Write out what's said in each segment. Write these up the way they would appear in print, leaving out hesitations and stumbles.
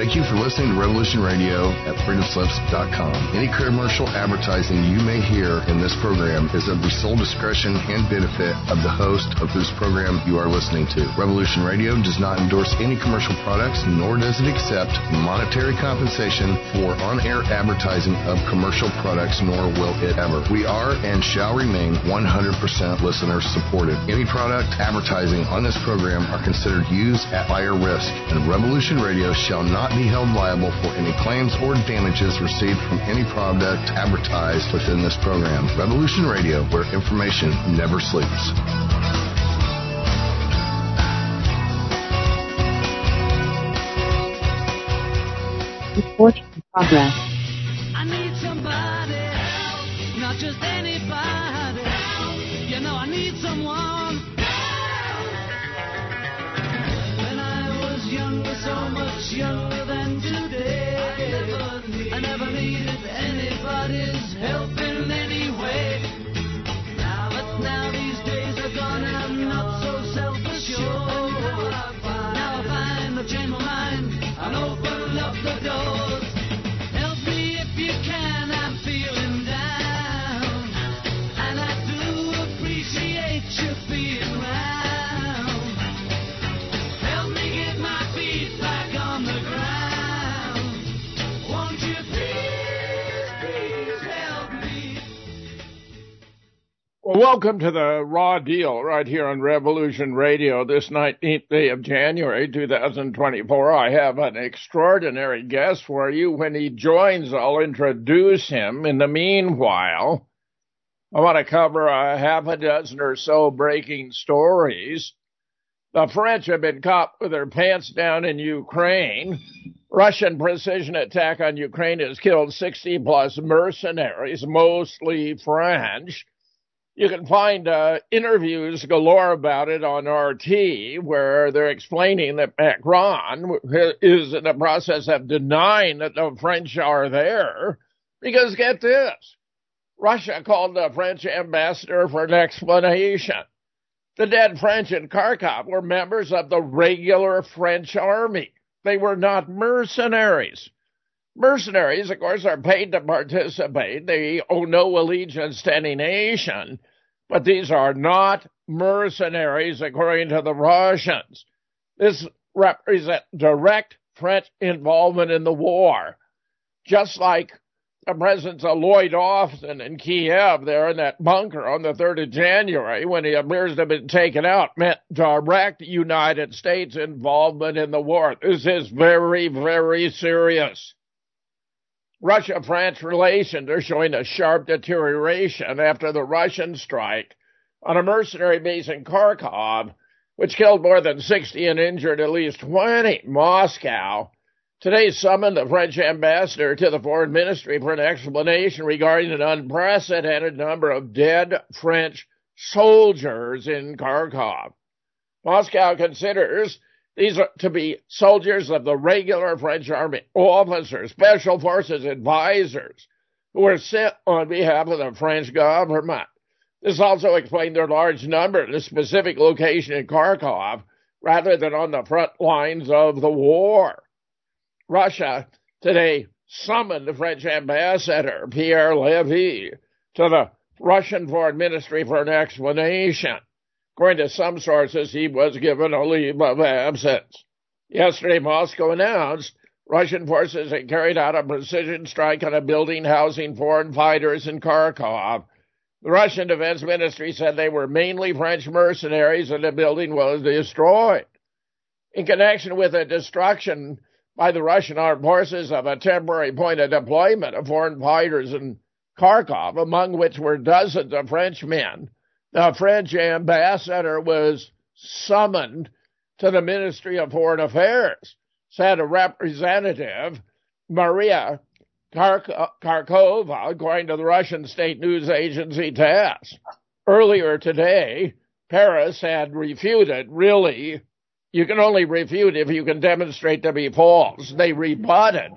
Thank you for listening to Revolution Radio at freedomslips.com. Any commercial advertising you may hear in this program is of the sole discretion and benefit of the host of whose program you are listening to. Revolution Radio does not endorse any commercial products, nor does it accept monetary compensation for on-air advertising of commercial products, nor will it ever. We are and shall remain 100% listener supported. Any product advertising on this program are considered used at higher risk, and Revolution Radio shall not be held liable for any claims or damages received from any product advertised within this program. Revolution Radio, where information never sleeps. Report in progress. I need somebody help, not just anybody help. You know I need someone. When I was younger, so much younger than today, I never needed anybody's help in any way. But now these days are gone and I'm not so self-assured. Now I find I've changed my mind and opened up the doors. Help me if you can, I'm feeling down, and I do appreciate you being around. Help me get my feet back on the ground. Won't you please help me? Well, welcome to the Raw Deal right here on Revolution Radio this 19th day of January 2024. I have an extraordinary guest for you. When he joins, I'll introduce him. In the meanwhile, I want to cover a half a dozen or so breaking stories. The French have been caught with their pants down in Ukraine. Russian precision attack on Ukraine has killed 60-plus mercenaries, mostly French. You can find interviews galore about it on RT, where they're explaining that Macron is in the process of denying that the French are there. Because get this, Russia called the French ambassador for an explanation. The dead French in Kharkov were members of the regular French army. They were not mercenaries. Mercenaries, of course, are paid to participate. They owe no allegiance to any nation. But these are not mercenaries, according to the Russians. This represents direct French involvement in the war. Just like the presence of Lloyd Austin in Kiev there in that bunker on the 3rd of January when he appears to have been taken out meant direct United States involvement in the war. This is very, very serious. Russia-France relations are showing a sharp deterioration after the Russian strike on a mercenary base in Kharkov, which killed more than 60 and injured at least 20. Moscow today summoned the French ambassador to the foreign ministry for an explanation regarding an unprecedented number of dead French soldiers in Kharkov. Moscow considers these are to be soldiers of the regular French army, officers, special forces advisors who were sent on behalf of the French government. This also explained their large number at a specific location in Kharkov rather than on the front lines of the war. Russia today summoned the French ambassador, Pierre Levy, to the Russian foreign ministry for an explanation. According to some sources, he was given a leave of absence. Yesterday, Moscow announced Russian forces had carried out a precision strike on a building housing foreign fighters in Kharkov. The Russian Defense Ministry said they were mainly French mercenaries and the building was destroyed. In connection with the destruction by the Russian armed forces of a temporary point of deployment of foreign fighters in Kharkov, among which were dozens of Frenchmen, the French ambassador was summoned to the Ministry of Foreign Affairs, said a representative, Maria Kharkova, according to the Russian state news agency TASS. Earlier today, Paris had refuted, really, you can only refute if you can demonstrate to be false. They rebutted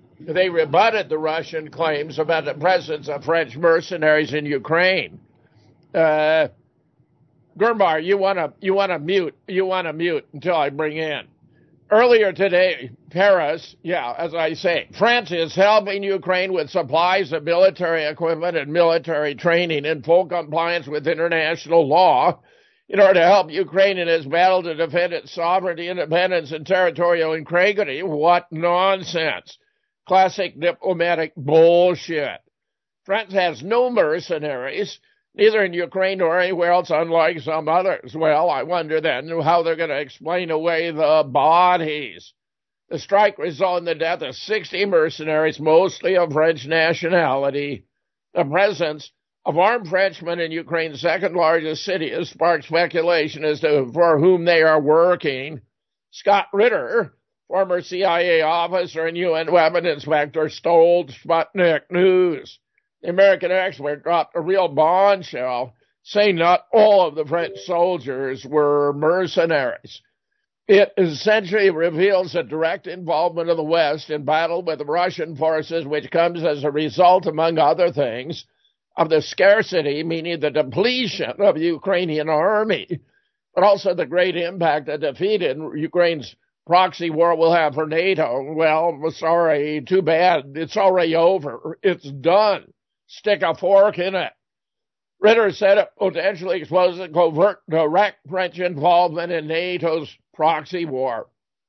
the Russian claims about the presence of French mercenaries in Ukraine. Gurmar, you want to mute until I bring in. Earlier today, Paris, as I say, France is helping Ukraine with supplies of military equipment and military training in full compliance with international law in order to help Ukraine in its battle to defend its sovereignty, independence, and territorial integrity. What nonsense. Classic diplomatic bullshit. France has no mercenaries, neither in Ukraine nor anywhere else, unlike some others. Well, I wonder then how they're going to explain away the bodies. The strike resulted in the death of 60 mercenaries, mostly of French nationality. The presence of armed Frenchmen in Ukraine's second largest city has sparked speculation as to for whom they are working. Scott Ritter, former CIA officer and UN weapon inspector, told Sputnik News. The American expert dropped a real bombshell, saying not all of the French soldiers were mercenaries. It essentially reveals a direct involvement of the West in battle with the Russian forces, which comes as a result, among other things, of the scarcity, meaning the depletion of the Ukrainian army, but also the great impact a defeat in Ukraine's proxy war will have for NATO. Well, sorry, too bad. It's already over. It's done. Stick a fork in it. Ritter said it potentially exposes covert, direct French involvement in NATO's proxy war.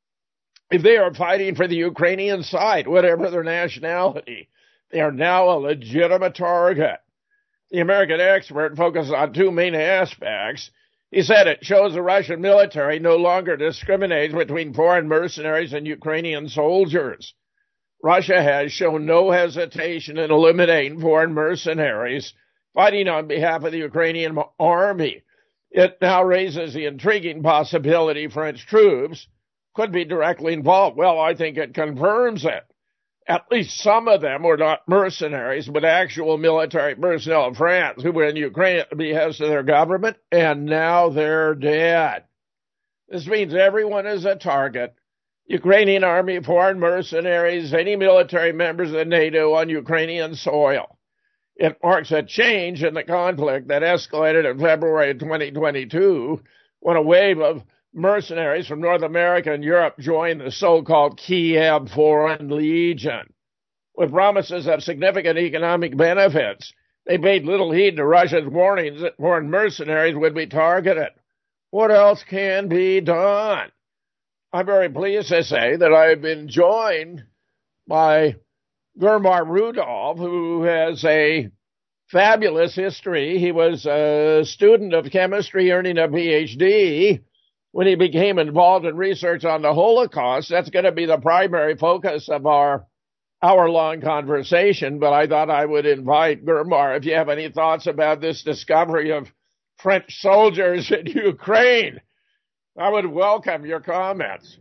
If they are fighting for the Ukrainian side, whatever their nationality, they are now a legitimate target. The American expert focused on two main aspects. He said it shows the Russian military no longer discriminates between foreign mercenaries and Ukrainian soldiers. Russia has shown no hesitation in eliminating foreign mercenaries fighting on behalf of the Ukrainian army. It now raises the intriguing possibility French troops could be directly involved. Well, I think it confirms it. At least some of them were not mercenaries, but actual military personnel of France who were in Ukraine at the behest of their government, and now they're dead. This means everyone is a target. Ukrainian army, foreign mercenaries, any military members of NATO on Ukrainian soil. It marks a change in the conflict that escalated in February of 2022 when a wave of mercenaries from North America and Europe joined the so-called Kiev Foreign Legion. With promises of significant economic benefits, they paid little heed to Russia's warnings that foreign mercenaries would be targeted. What else can be done? I'm very pleased to say that I've been joined by Germar Rudolph, who has a fabulous history. He was a student of chemistry, earning a PhD. When he became involved in research on the Holocaust, that's going to be the primary focus of our hour-long conversation, but I thought I would invite Germar, if you have any thoughts about this discovery of French soldiers in Ukraine. I would welcome your comments.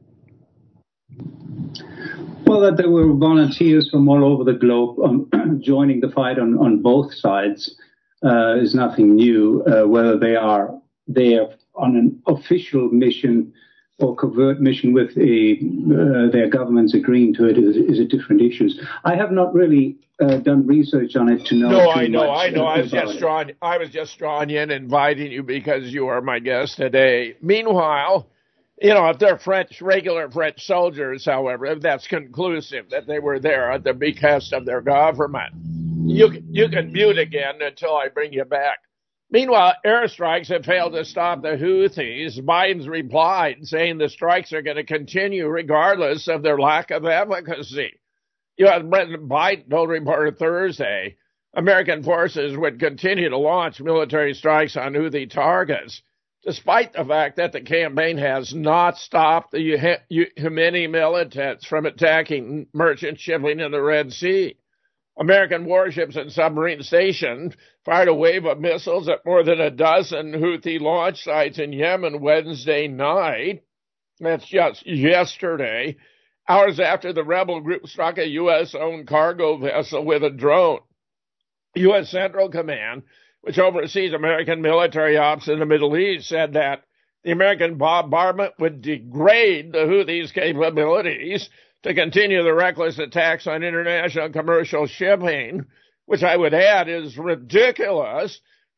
Well, that there were volunteers from all over the globe joining the fight on both sides is nothing new. Whether they are there on an official mission or covert mission with their governments agreeing to it is a different issue. I have not really done research on it to know. No, I know. I was just drawing in, inviting you because you are my guest today. Meanwhile, if they're regular French soldiers, however, if that's conclusive that they were there at the behest of their government, you can mute again until I bring you back. Meanwhile, airstrikes have failed to stop the Houthis. Biden's replied, saying the strikes are going to continue regardless of their lack of efficacy. President Biden told reporter Thursday American forces would continue to launch military strikes on Houthi targets, despite the fact that the campaign has not stopped the Yemeni militants from attacking merchant shipping in the Red Sea. American warships and submarine stations fired a wave of missiles at more than a dozen Houthi launch sites in Yemen Wednesday night. That's just yesterday, hours after the rebel group struck a U.S.-owned cargo vessel with a drone. U.S. Central Command, which oversees American military ops in the Middle East, said that the American bombardment would degrade the Houthis' capabilities to continue the reckless attacks on international commercial shipping, which I would add is ridiculous.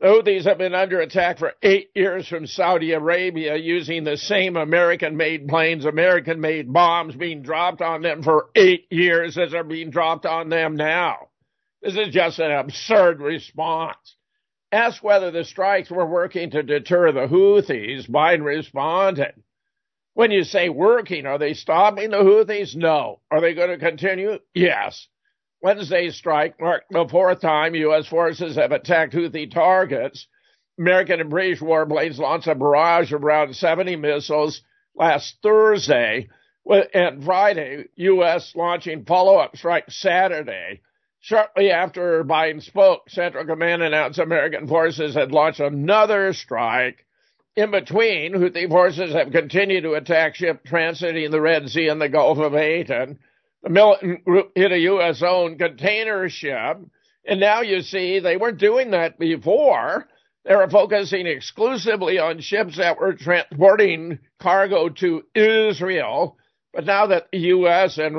The Houthis have been under attack for 8 years from Saudi Arabia using the same American-made planes, American-made bombs being dropped on them for 8 years as are being dropped on them now. This is just an absurd response. Asked whether the strikes were working to deter the Houthis, Biden responded, when you say working, are they stopping the Houthis? No. Are they going to continue? Yes. Wednesday's strike marked the 4th time U.S. forces have attacked Houthi targets. American and British warplanes launched a barrage of around 70 missiles last Thursday, and Friday, U.S. launching follow-up strikes Saturday. Shortly after Biden spoke, Central Command announced American forces had launched another strike. In between, Houthi forces have continued to attack ships transiting the Red Sea and the Gulf of Aden. The militant group hit a U.S.-owned container ship, and now you see they weren't doing that before. They were focusing exclusively on ships that were transporting cargo to Israel, but now that the U.S. and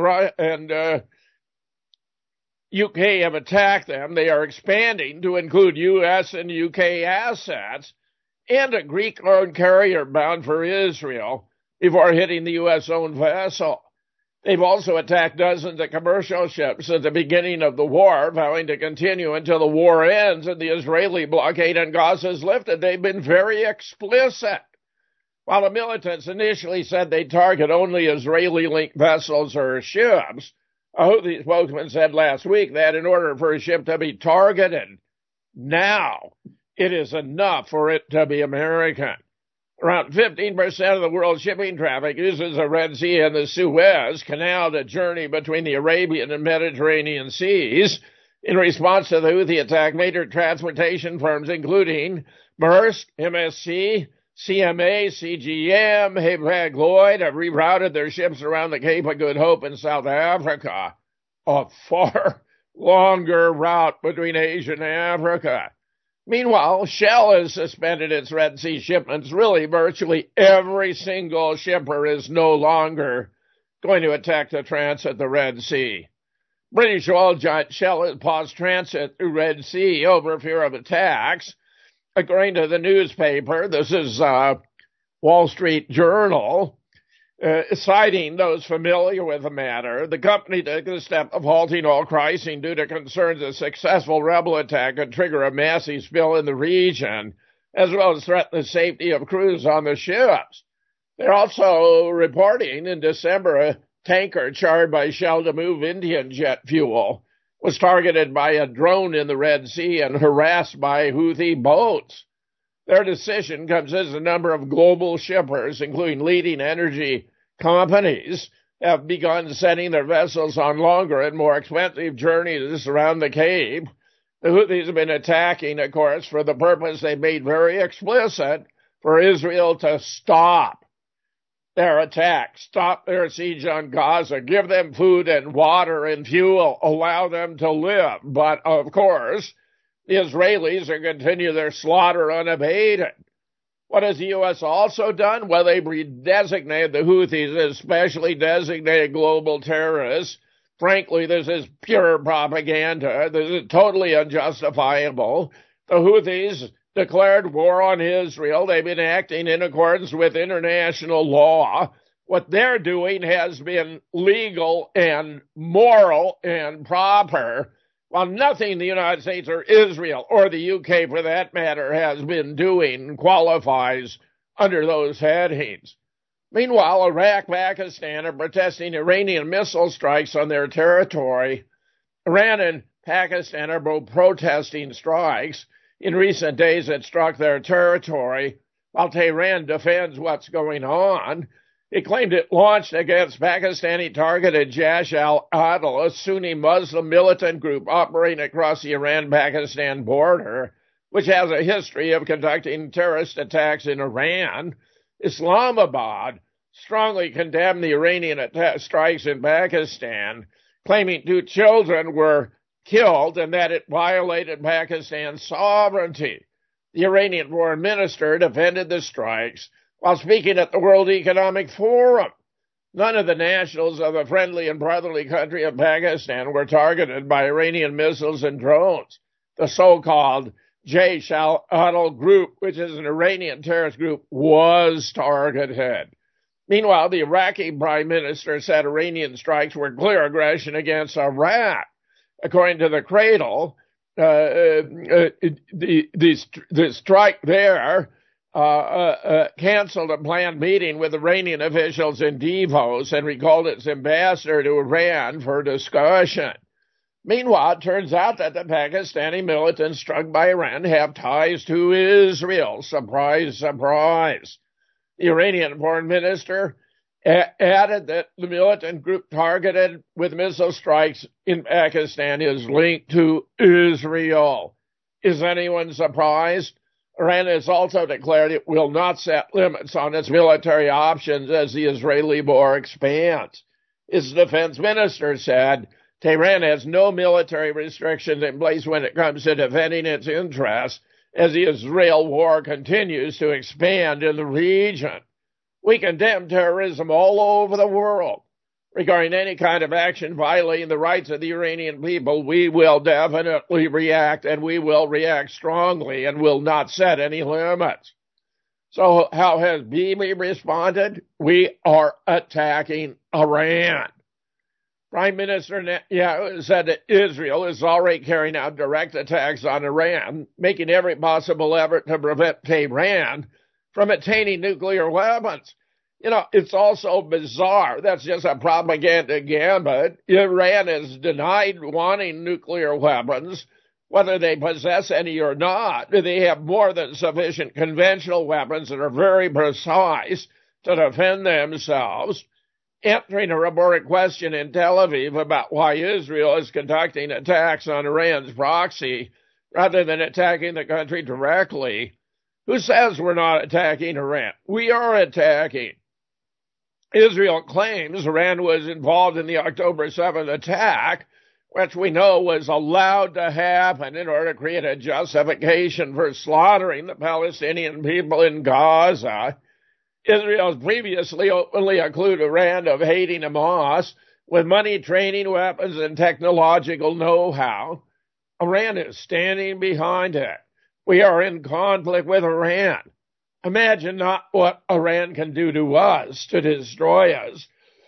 UK have attacked them, they are expanding to include U.S. and UK assets and a Greek-owned carrier bound for Israel before hitting the U.S.-owned vessel. They've also attacked dozens of commercial ships at the beginning of the war, vowing to continue until the war ends and the Israeli blockade on Gaza is lifted. They've been very explicit. While the militants initially said they'd target only Israeli-linked vessels or ships, a Houthi spokesman said last week that in order for a ship to be targeted now, it is enough for it to be American. Around 15% of the world's shipping traffic uses the Red Sea and the Suez Canal to journey between the Arabian and Mediterranean seas. In response to the Houthi attack, major transportation firms, including Maersk, MSC, CMA, CGM, Hapag-Lloyd, have rerouted their ships around the Cape of Good Hope in South Africa, a far longer route between Asia and Africa. Meanwhile, Shell has suspended its Red Sea shipments. Really, virtually every single shipper is no longer going to attack the transit the Red Sea. British oil giant Shell has paused transit through Red Sea over fear of attacks. According to the newspaper, this is Wall Street Journal, citing those familiar with the matter, the company took the step of halting all pricing due to concerns a successful rebel attack could trigger a massive spill in the region, as well as threaten the safety of crews on the ships. They're also reporting in December a tanker chartered by Shell to move Indian jet fuel was targeted by a drone in the Red Sea and harassed by Houthi boats. Their decision comes as a number of global shippers, including leading energy companies, have begun sending their vessels on longer and more expensive journeys around the Cape. The Houthis have been attacking, of course, for the purpose they made very explicit, for Israel to stop their attack, stop their siege on Gaza, give them food and water and fuel, allow them to live. But, of course, the Israelis are continue their slaughter unabated. What has the U.S. also done? Well, they've redesignated the Houthis as specially designated global terrorists. Frankly, this is pure propaganda. This is totally unjustifiable. The Houthis declared war on Israel. They've been acting in accordance with international law. What they're doing has been legal and moral and proper, while nothing the United States or Israel or the UK, for that matter, has been doing qualifies under those headings. Meanwhile, Iraq, Pakistan are protesting Iranian missile strikes on their territory. Iran and Pakistan are both protesting strikes. In recent days, it struck their territory, while Tehran defends what's going on. It claimed it launched against Pakistani-targeted Jaish al-Adl, a Sunni Muslim militant group operating across the Iran-Pakistan border, which has a history of conducting terrorist attacks in Iran. Islamabad strongly condemned the Iranian strikes in Pakistan, claiming 2 children were killed and that it violated Pakistan's sovereignty. The Iranian foreign minister defended the strikes while speaking at the World Economic Forum. None of the nationals of the friendly and brotherly country of Pakistan were targeted by Iranian missiles and drones. The so-called Jaish al-Adl group, which is an Iranian terrorist group, was targeted. Meanwhile, the Iraqi prime minister said Iranian strikes were clear aggression against Iraq. According to the Cradle, the strike there canceled a planned meeting with Iranian officials in Davos and recalled its ambassador to Iran for discussion. Meanwhile, it turns out that the Pakistani militants struck by Iran have ties to Israel. Surprise, surprise. The Iranian foreign minister added that the militant group targeted with missile strikes in Pakistan is linked to Israel. Is anyone surprised? Iran has also declared it will not set limits on its military options as the Israeli war expands. Its defense minister said Tehran has no military restrictions in place when it comes to defending its interests as the Israel war continues to expand in the region. We condemn terrorism all over the world. Regarding any kind of action violating the rights of the Iranian people, we will definitely react, and we will react strongly and will not set any limits. So how has Bibi responded? We are attacking Iran. Prime Minister Netanyahu said that Israel is already carrying out direct attacks on Iran, making every possible effort to prevent Tehran from attaining nuclear weapons. You know, it's also bizarre. That's just a propaganda gambit. Iran has denied wanting nuclear weapons, whether they possess any or not. They have more than sufficient conventional weapons that are very precise to defend themselves. Answering a reported question in Tel Aviv about why Israel is conducting attacks on Iran's proxy rather than attacking the country directly. Who says we're not attacking Iran? We are attacking. Israel claims Iran was involved in the October 7th attack, which we know was allowed to happen in order to create a justification for slaughtering the Palestinian people in Gaza. Israel has previously openly accused Iran of hating Hamas with money, training, weapons, and technological know-how. Iran is standing behind it. We are in conflict with Iran. Imagine not what Iran can do to us to destroy us,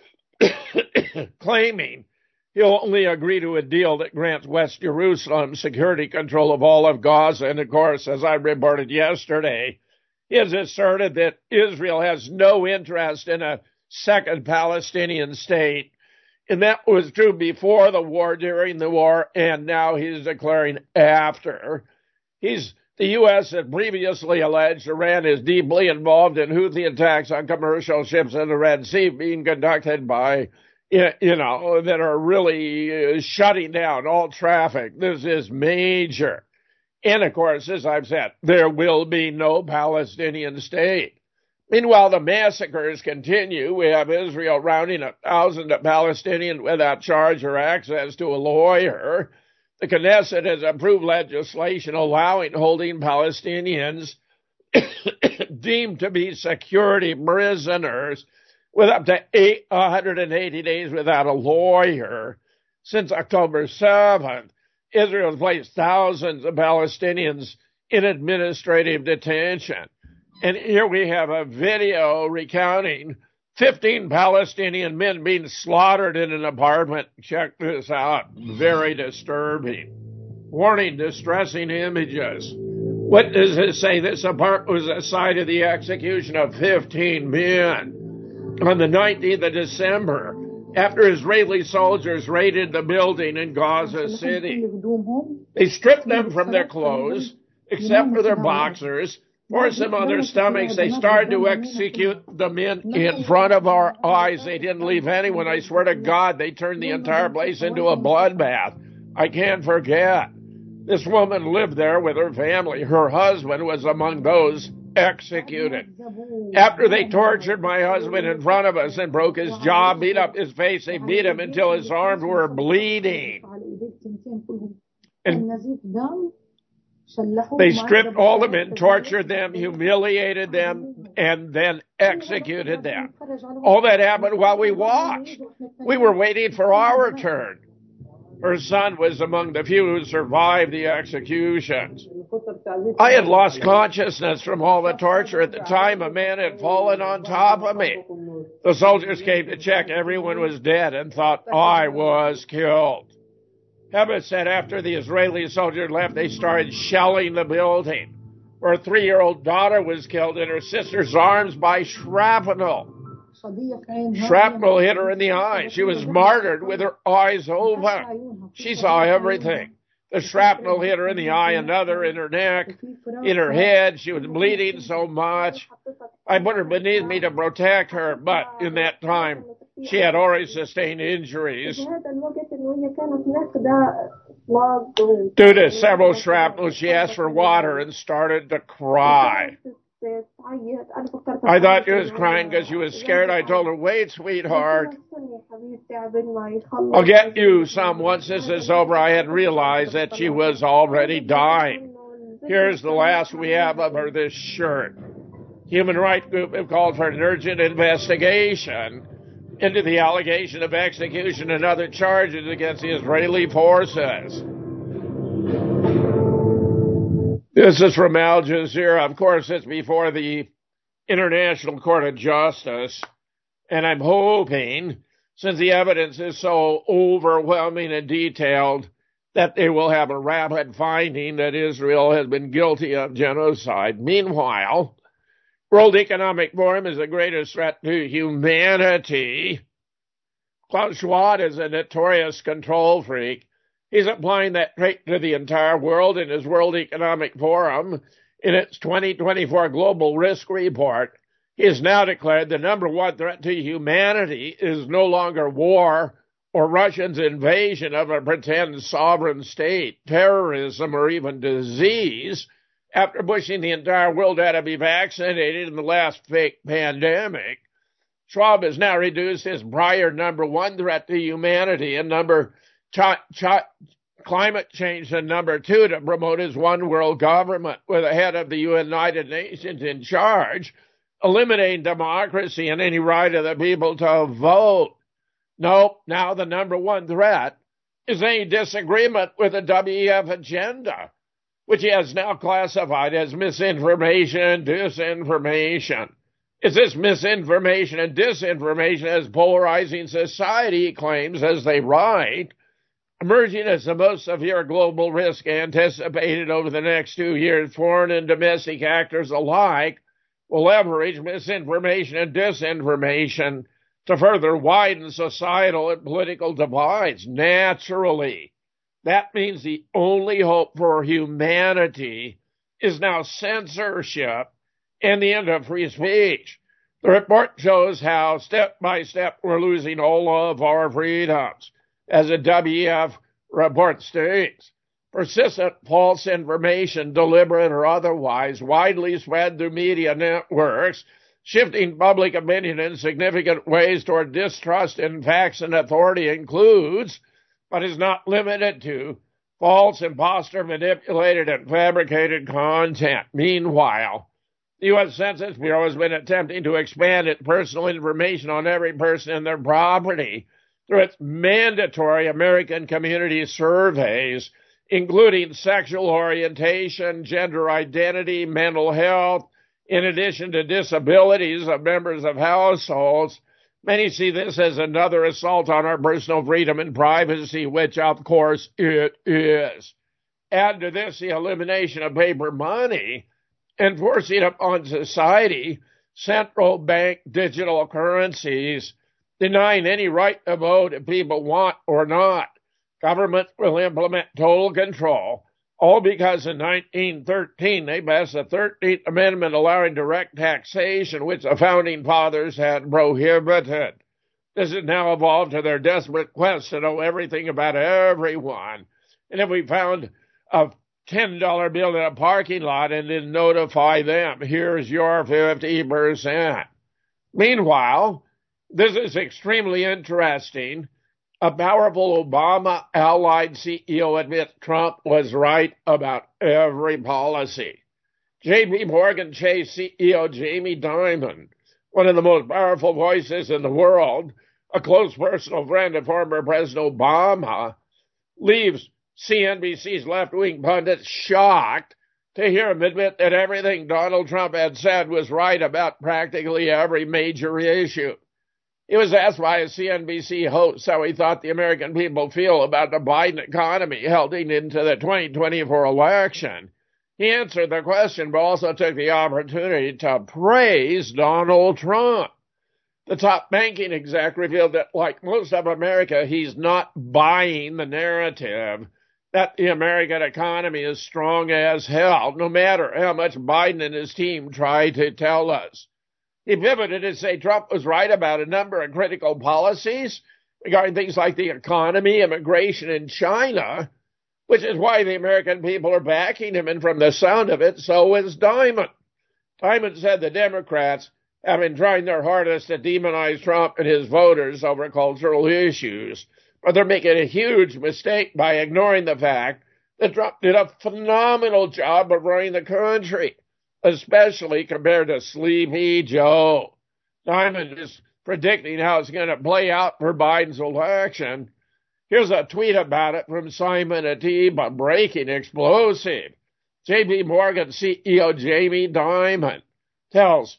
claiming he'll only agree to a deal that grants West Jerusalem security control of all of Gaza. And of course, as I reported yesterday, he has asserted that Israel has no interest in a second Palestinian state. And that was true before the war, during the war, and now he's declaring after. The U.S. had previously alleged Iran is deeply involved in Houthi attacks on commercial ships in the Red Sea being conducted by, that are really shutting down all traffic. This is major. And, of course, as I've said, there will be no Palestinian state. Meanwhile, the massacres continue. We have Israel rounding up thousands of Palestinians without charge or access to a lawyer. The Knesset has approved legislation allowing holding Palestinians deemed to be security prisoners with up to 180 days without a lawyer. Since October 7th, Israel has placed thousands of Palestinians in administrative detention. And here we have a video recounting 15 Palestinian men being slaughtered in an apartment. Check this out. Very disturbing. Warning, distressing images. Witnesses say this apartment was the site of the execution of 15 men on the 19th of December after Israeli soldiers raided the building in Gaza City. They stripped them from their clothes, except for their boxers, forced them on their stomachs. They started to execute the men in front of our eyes. They didn't leave anyone. I swear to God, they turned the entire place into a bloodbath. I can't forget. This woman lived there with her family. Her husband was among those executed. After they tortured my husband in front of us and broke his jaw, beat up his face, they beat him until his arms were bleeding. And they stripped all the men, tortured them, humiliated them, and then executed them. All that happened while we watched. We were waiting for our turn. Her son was among the few who survived the executions. I had lost consciousness from all the torture. At the time, a man had fallen on top of me. The soldiers came to check. Everyone was dead and thought I was killed. Heba said after the Israeli soldiers left, they started shelling the building. Her 3-year-old daughter was killed in her sister's arms by shrapnel. Shrapnel hit her in the eye. She was martyred with her eyes open. She saw everything. The shrapnel hit her in the eye, another in her neck, in her head. She was bleeding so much. I put her beneath me to protect her, but in that time, she had already sustained injuries. Due to several shrapnels, she asked for water and started to cry. I thought she was crying because she was scared. I told her, wait, sweetheart. I'll get you some once this is over. I had realized that she was already dying. Here's the last we have of her, this shirt. Human rights group have called for an urgent investigation into the allegation of execution and other charges against the Israeli forces. This is from Al Jazeera. Of course, it's before the International Court of Justice, and I'm hoping, since the evidence is so overwhelming and detailed, that they will have a rapid finding that Israel has been guilty of genocide. Meanwhile, World Economic Forum is the greatest threat to humanity. Klaus Schwab is a notorious control freak. He's applying that trait to the entire world in his World Economic Forum. In its 2024 Global Risk Report, he has now declared the number one threat to humanity is no longer war or Russia's invasion of a pretend sovereign state, terrorism, or even disease. After pushing the entire world out to be vaccinated in the last fake pandemic, Schwab has now reduced his prior number one threat to humanity and climate change to number two to promote his one world government with the head of the United Nations in charge, eliminating democracy and any right of the people to vote. Nope, now the number one threat is any disagreement with the WEF agenda, which he has now classified as misinformation and disinformation. It's this misinformation and disinformation as polarizing society, he claims, as they write, emerging as the most severe global risk anticipated over the next 2 years. Foreign and domestic actors alike will leverage misinformation and disinformation to further widen societal and political divides. Naturally, that means the only hope for humanity is now censorship and the end of free speech. The report shows how step by step we're losing all of our freedoms. As the WEF report states, persistent false information, deliberate or otherwise, widely spread through media networks, shifting public opinion in significant ways toward distrust in facts and authority includes, but is not limited to, false, imposter, manipulated, and fabricated content. Meanwhile, the U.S. Census Bureau has been attempting to expand its personal information on every person and their property through its mandatory American Community Surveys, including sexual orientation, gender identity, mental health, in addition to disabilities of members of households. Many see this as another assault on our personal freedom and privacy, which, of course, it is. Add to this the elimination of paper money and forcing upon society central bank digital currencies, denying any right to vote if people want or not. Government will implement total control, all because in 1913 they passed the 13th Amendment allowing direct taxation, which the Founding Fathers had prohibited. This has now evolved to their desperate quest to know everything about everyone. And if we found a $10 bill in a parking lot and didn't notify them, here's your 50%. Meanwhile, this is extremely interesting. A powerful Obama-allied CEO admits Trump was right about every policy. J.P. Morgan Chase CEO Jamie Dimon, one of the most powerful voices in the world, a close personal friend of former President Obama, leaves CNBC's left-wing pundits shocked to hear him admit that everything Donald Trump had said was right about practically every major issue. He was asked by a CNBC host how he thought the American people feel about the Biden economy heading into the 2024 election. He answered the question, but also took the opportunity to praise Donald Trump. The top banking exec revealed that, like most of America, he's not buying the narrative that the American economy is strong as hell, no matter how much Biden and his team try to tell us. He pivoted to say Trump was right about a number of critical policies regarding things like the economy, immigration, and China, which is why the American people are backing him, and from the sound of it, so is Diamond. Diamond said the Democrats have been trying their hardest to demonize Trump and his voters over cultural issues, but they're making a huge mistake by ignoring the fact that Trump did a phenomenal job of running the country, especially compared to Sleepy Joe. Diamond is predicting how it's going to play out for Biden's election. Here's a tweet about it from Simon Atiba, breaking explosive. J.P. Morgan CEO Jamie Dimon tells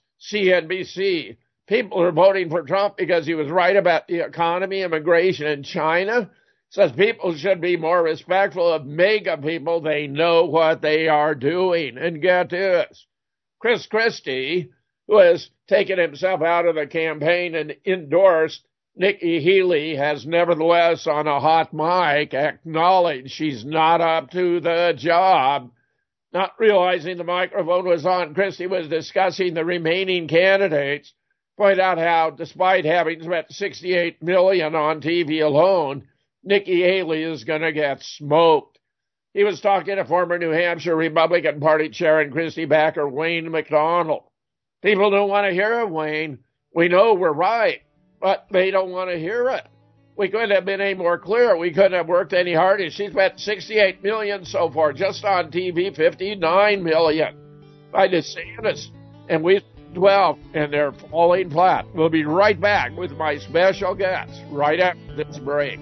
CNBC people are voting for Trump because he was right about the economy, immigration, and China. Says people should be more respectful of MAGA people. They know what they are doing. And get this, Chris Christie, who has taken himself out of the campaign and endorsed Nikki Haley, has nevertheless on a hot mic acknowledged she's not up to the job. Not realizing the microphone was on, Christie was discussing the remaining candidates, point out how, despite having spent $68 million on TV alone, Nikki Haley is going to get smoked. He was talking to former New Hampshire Republican Party chair and Christie backer Wayne McDonald. People don't want to hear it, Wayne. We know we're right, but they don't want to hear it. We couldn't have been any more clear. We couldn't have worked any harder. She spent $68 million so far, just on TV, $59 million by DeSantis, and we 12, and they're falling flat. We'll be right back with my special guest right after this break.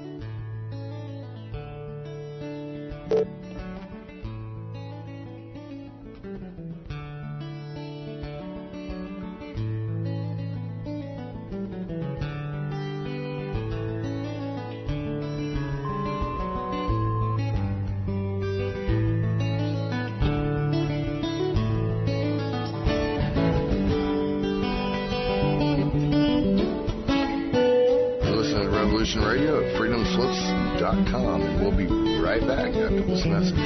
Radio at freedomslips.com, and we'll be right back after this message.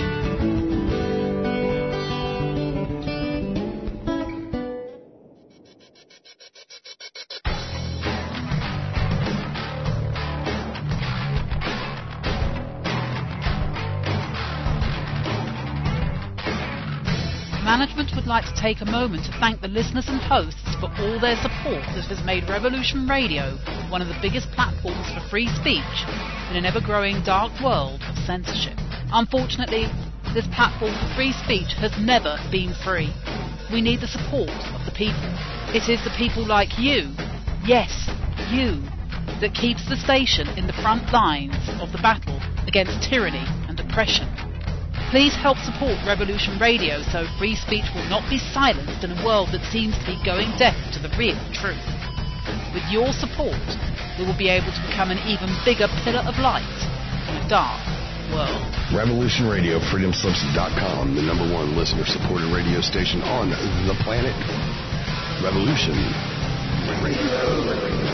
Management would like to take a moment to thank the listeners and hosts for all their support that has made Revolution Radio one of the biggest platforms for free speech in an ever-growing dark world of censorship. Unfortunately, this platform for free speech has never been free. We need the support of the people. It is the people like you, yes, you, that keeps the station in the front lines of the battle against tyranny and oppression. Please help support Revolution Radio so free speech will not be silenced in a world that seems to be going deaf to the real truth. With your support, we will be able to become an even bigger pillar of light in a dark world. Revolution Radio, freedomslips.com, the #1 listener-supported radio station on the planet. Revolution Radio.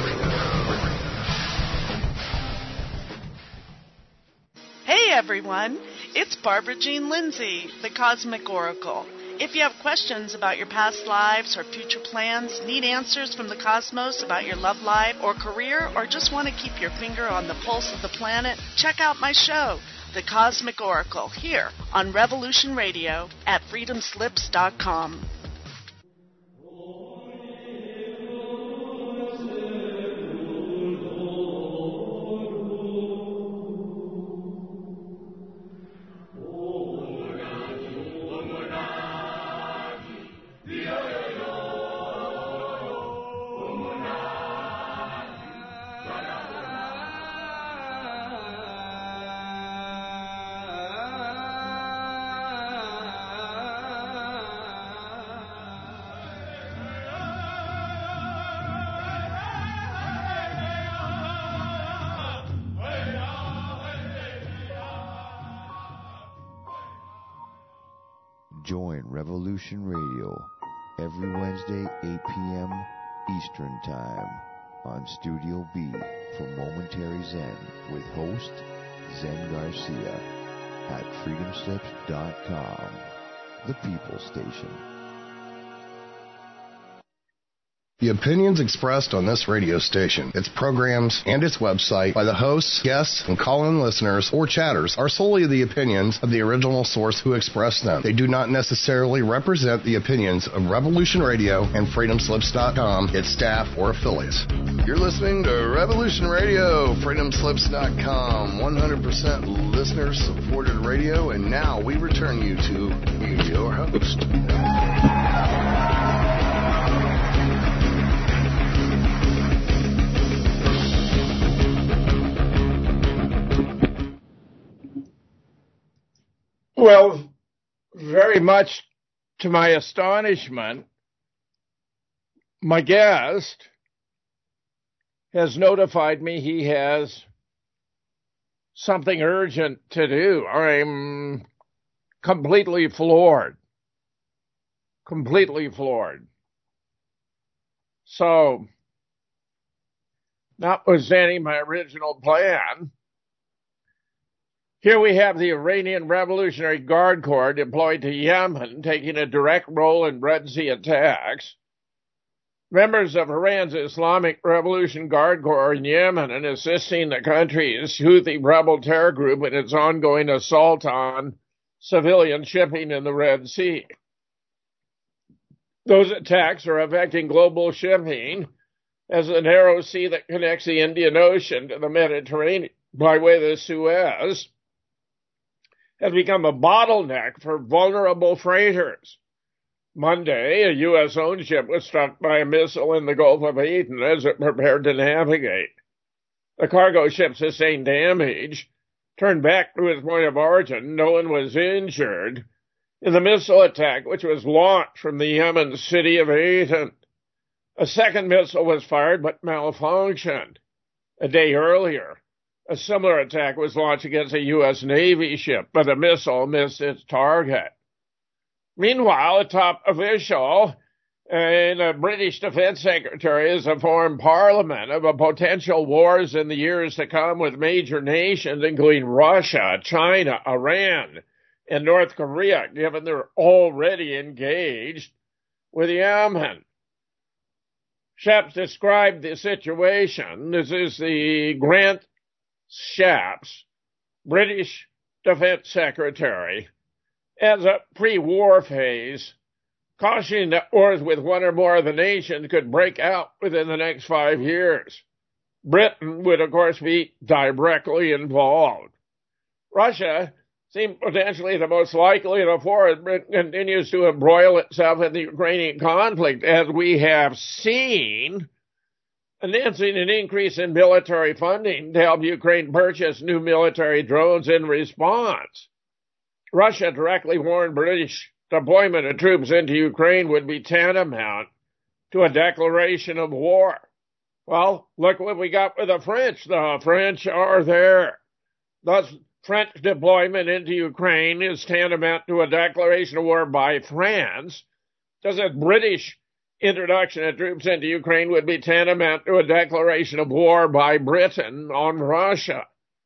Hey everyone, it's Barbara Jean Lindsay, the Cosmic Oracle. If you have questions about your past lives or future plans, need answers from the cosmos about your love life or career, or just want to keep your finger on the pulse of the planet, check out my show, The Cosmic Oracle, here on Revolution Radio at freedomslips.com. Join Revolution Radio every Wednesday, 8 p.m. Eastern Time on Studio B for Momentary Zen with host Zen Garcia at freedomslips.com, the People Station. The opinions expressed on this radio station, its programs, and its website by the hosts, guests, and call-in listeners or chatters are solely the opinions of the original source who expressed them. They do not necessarily represent the opinions of Revolution Radio and freedomslips.com, its staff, or affiliates. You're listening to Revolution Radio, freedomslips.com, 100% listener-supported radio, and now we return you to your host. Well, very much to my astonishment, my guest has notified me he has something urgent to do. I'm completely floored. Completely floored. So, notwithstanding my original plan, here we have the Iranian Revolutionary Guard Corps deployed to Yemen, taking a direct role in Red Sea attacks. Members of Iran's Islamic Revolution Guard Corps in Yemen and assisting the country's Houthi rebel terror group in its ongoing assault on civilian shipping in the Red Sea. Those attacks are affecting global shipping as the narrow sea that connects the Indian Ocean to the Mediterranean by way of the Suez has become a bottleneck for vulnerable freighters. Monday, a U.S.-owned ship was struck by a missile in the Gulf of Aden as it prepared to navigate. The cargo ship sustained damage, turned back to its point of origin. No one was injured in the missile attack, which was launched from the Yemen city of Aden. A second missile was fired but malfunctioned. A day earlier, a similar attack was launched against a U.S. Navy ship, but the missile missed its target. Meanwhile, a top official and a British Defense Secretary has informed Parliament of a potential wars in the years to come with major nations, including Russia, China, Iran, and North Korea, given they're already engaged with Yemen. Shapps described the situation. This is the Grant Shapps, British Defense Secretary, as a pre-war phase, cautioning that wars with one or more of the nations could break out within the next 5 years. Britain would, of course, be directly involved. Russia seemed potentially the most likely to war as Britain continues to embroil itself in the Ukrainian conflict, as we have seen, announcing an increase in military funding to help Ukraine purchase new military drones in response. Russia directly warned British deployment of troops into Ukraine would be tantamount to a declaration of war. Well, look what we got with the French. The French are there. Thus, French deployment into Ukraine is tantamount to a declaration of war by France. Does a British introduction of troops into Ukraine would be tantamount to a declaration of war by Britain on Russia.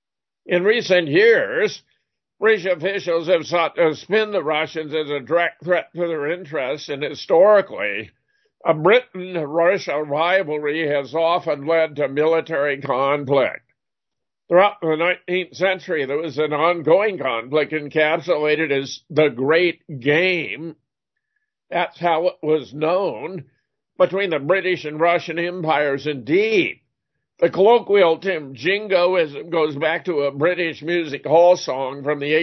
In recent years, British officials have sought to spin the Russians as a direct threat to their interests, and historically, a Britain-Russia rivalry has often led to military conflict. Throughout the 19th century, there was an ongoing conflict encapsulated as the Great Game. That's how it was known, between the British and Russian empires. Indeed, the colloquial term jingoism goes back to a British music hall song from the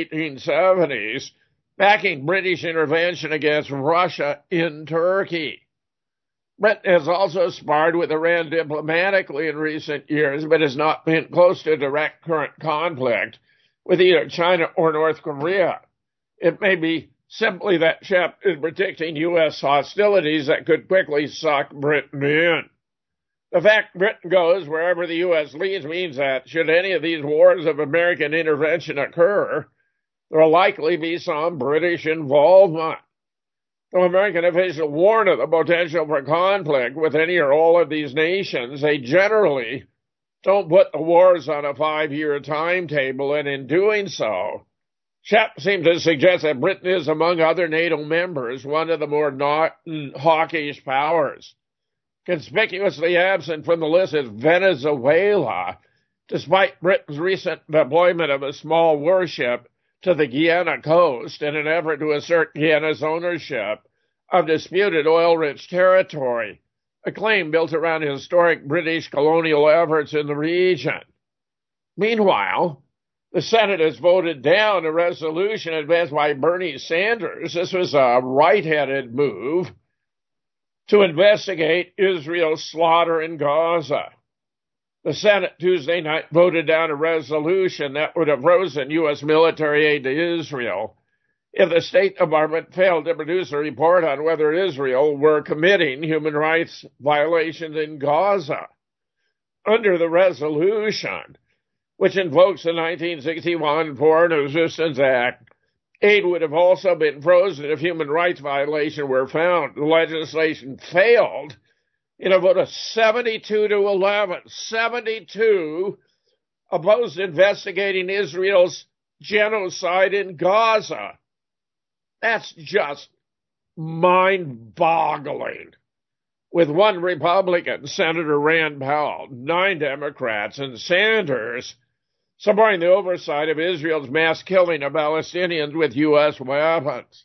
1870s, backing British intervention against Russia in Turkey. Britain has also sparred with Iran diplomatically in recent years, but has not been close to direct current conflict with either China or North Korea. It may be simply that Shapps is predicting U.S. hostilities that could quickly suck Britain in. The fact Britain goes wherever the U.S. leads means that, should any of these wars of American intervention occur, there will likely be some British involvement. Though American officials warn of the potential for conflict with any or all of these nations, they generally don't put the wars on a 5-year timetable, and in doing so, Shep seems to suggest that Britain is, among other NATO members, one of the more hawkish powers. Conspicuously absent from the list is Venezuela, despite Britain's recent deployment of a small warship to the Guyana coast in an effort to assert Guyana's ownership of disputed oil-rich territory, a claim built around historic British colonial efforts in the region. Meanwhile, the Senate has voted down a resolution advanced by Bernie Sanders. This was a right-headed move to investigate Israel's slaughter in Gaza. The Senate Tuesday night voted down a resolution that would have frozen U.S. military aid to Israel if the State Department failed to produce a report on whether Israel were committing human rights violations in Gaza. Under the resolution, which invokes the 1961 Foreign Assistance Act, aid would have also been frozen if human rights violations were found. The legislation failed in a vote of 72 to 11. 72 opposed investigating Israel's genocide in Gaza. That's just mind-boggling. With one Republican, Senator Rand Paul, 9 Democrats, and Sanders supporting the oversight of Israel's mass killing of Palestinians with U.S. weapons.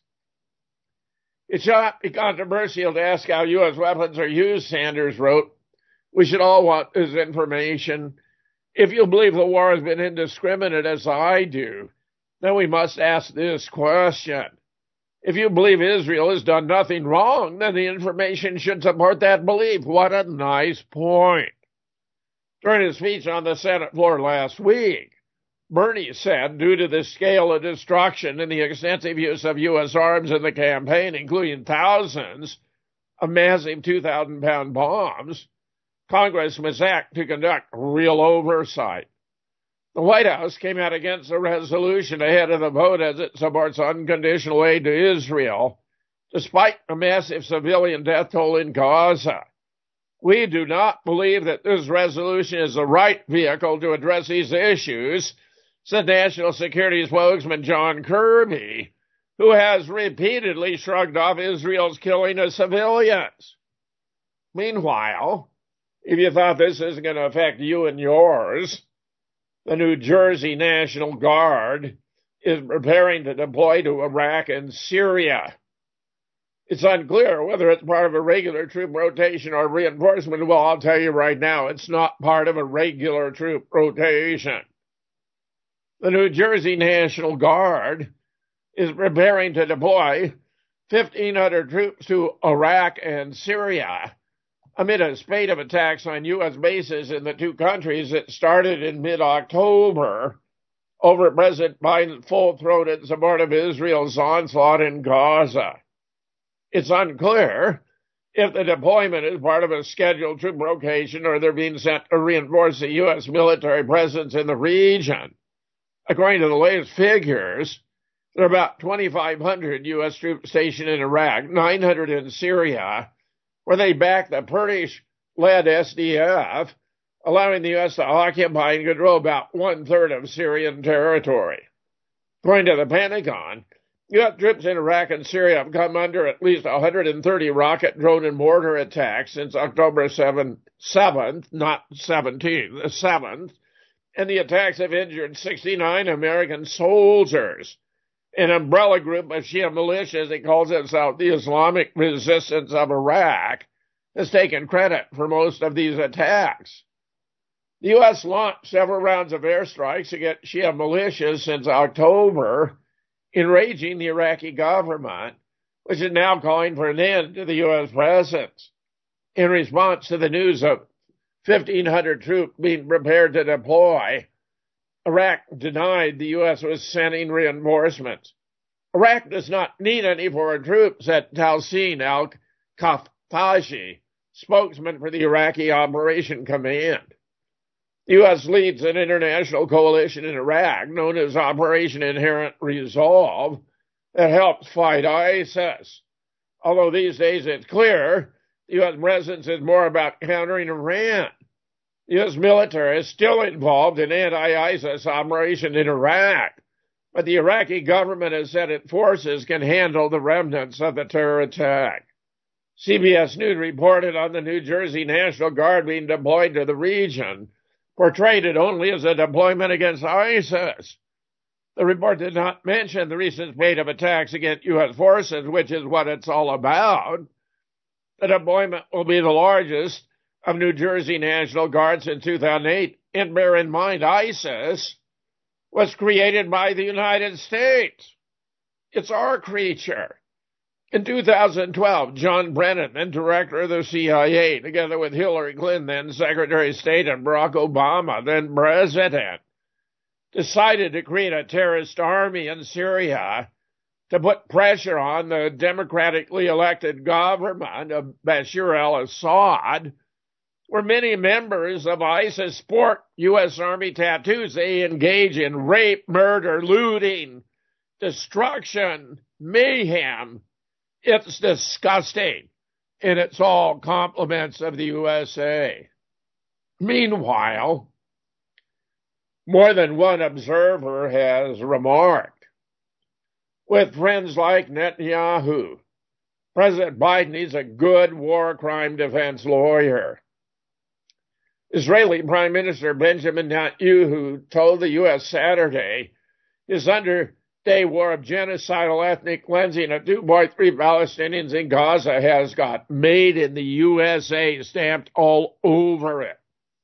It should not be controversial to ask how U.S. weapons are used, Sanders wrote. We should all want this information. If you believe the war has been indiscriminate, as I do, then we must ask this question. If you believe Israel has done nothing wrong, then the information should support that belief. What a nice point. During his speech on the Senate floor last week, Bernie said, due to the scale of destruction and the extensive use of U.S. arms in the campaign, including thousands of massive 2,000-pound bombs, Congress must act to conduct real oversight. The White House came out against the resolution ahead of the vote as it supports unconditional aid to Israel, despite a massive civilian death toll in Gaza. We do not believe that this resolution is the right vehicle to address these issues, said National Security spokesman John Kirby, who has repeatedly shrugged off Israel's killing of civilians. Meanwhile, if you thought this isn't going to affect you and yours, the New Jersey National Guard is preparing to deploy to Iraq and Syria. It's unclear whether it's part of a regular troop rotation or reinforcement. Well, I'll tell you right now, it's not part of a regular troop rotation. The New Jersey National Guard is preparing to deploy 1,500 troops to Iraq and Syria amid a spate of attacks on U.S. bases in the two countries that started in mid-October over President Biden's full-throated support of Israel's onslaught in Gaza. It's unclear if the deployment is part of a scheduled troop rotation or they're being sent to reinforce the U.S. military presence in the region. According to the latest figures, there are about 2,500 U.S. troops stationed in Iraq, 900 in Syria, where they back the Kurdish-led SDF, allowing the U.S. to occupy and control about one-third of Syrian territory. According to the Pentagon, U.S. troops in Iraq and Syria have come under at least 130 rocket, drone, and mortar attacks since October 7th, not 17th, the 7th, and the attacks have injured 69 American soldiers. An umbrella group of Shia militias that calls itself the Islamic Resistance of Iraq has taken credit for most of these attacks. The U.S. launched several rounds of airstrikes against Shia militias since October, enraging the Iraqi government, which is now calling for an end to the U.S. presence. In response to the news of 1,500 troops being prepared to deploy, Iraq denied the U.S. was sending reinforcements. Iraq does not need any foreign troops, said Talsin al-Kaftaji, spokesman for the Iraqi Operation Command. The U.S. leads an international coalition in Iraq known as Operation Inherent Resolve that helps fight ISIS. although these days it's clear the U.S. presence is more about countering Iran. The U.S. military is still involved in anti-ISIS operation in Iraq, but the Iraqi government has said its forces can handle the remnants of the terror attack. CBS News reported on the New Jersey National Guard being deployed to the region, portrayed it only as a deployment against ISIS. The report did not mention the recent spate of attacks against U.S. forces, which is what it's all about. The deployment will be the largest of New Jersey National Guard since 2008. And bear in mind, ISIS was created by the United States. It's our creature. In 2012, John Brennan, then director of the CIA, together with Hillary Clinton, then Secretary of State, and Barack Obama, then president, decided to create a terrorist army in Syria to put pressure on the democratically elected government of Bashar al-Assad, where many members of ISIS sport U.S. Army tattoos. They engage in rape, murder, looting, destruction, mayhem. It's disgusting, and it's all compliments of the USA. Meanwhile, more than one observer has remarked, with friends like Netanyahu, President Biden needs a good war crime defense lawyer. Israeli Prime Minister Benjamin Netanyahu told the U.S. Saturday his underday war of genocidal ethnic cleansing of 2.3 Palestinians in Gaza has got "made in the USA" stamped all over it.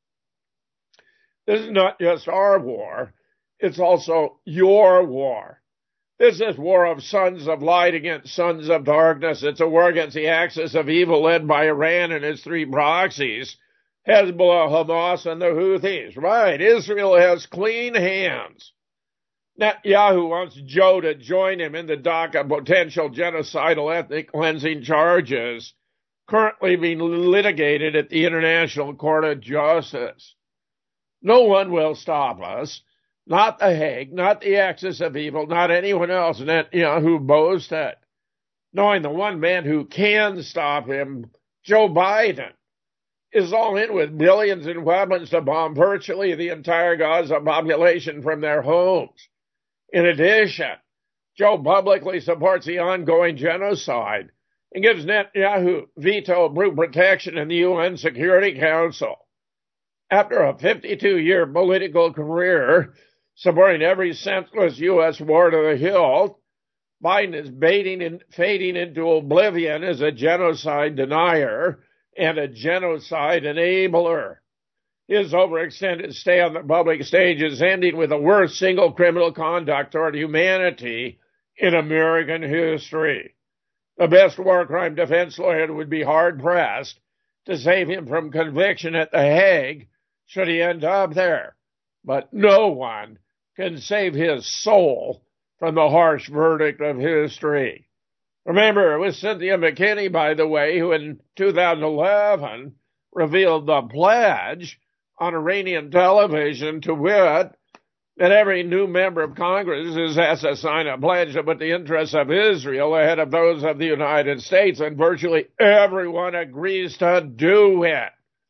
This is not just our war, it's also your war. This is war of sons of light against sons of darkness. It's a war against the axis of evil led by Iran and its three proxies, Hezbollah, Hamas, and the Houthis. Right, Israel has clean hands. Netanyahu wants Joe to join him in the dock of potential genocidal ethnic cleansing charges currently being litigated at the International Court of Justice. No one will stop us. Not the Hague, not the axis of evil, not anyone else, Netanyahu boasted. Knowing the one man who can stop him, Joe Biden, is all in with billions in weapons to bomb virtually the entire Gaza population from their homes. In addition, Joe publicly supports the ongoing genocide and gives Netanyahu veto-proof protection in the UN Security Council. After a 52-year political career supporting every senseless U.S. war to the hilt, Biden is fading into oblivion as a genocide denier and a genocide enabler. His overextended stay on the public stage is ending with the worst single criminal conduct toward humanity in American history. The best war crime defense lawyer would be hard-pressed to save him from conviction at The Hague should he end up there. But no one can save his soul from the harsh verdict of history. Remember, it was Cynthia McKinney, by the way, who in 2011 revealed the pledge on Iranian television, to wit, that every new member of Congress is asked to sign a pledge to put the interests of Israel ahead of those of the United States, and virtually everyone agrees to do it.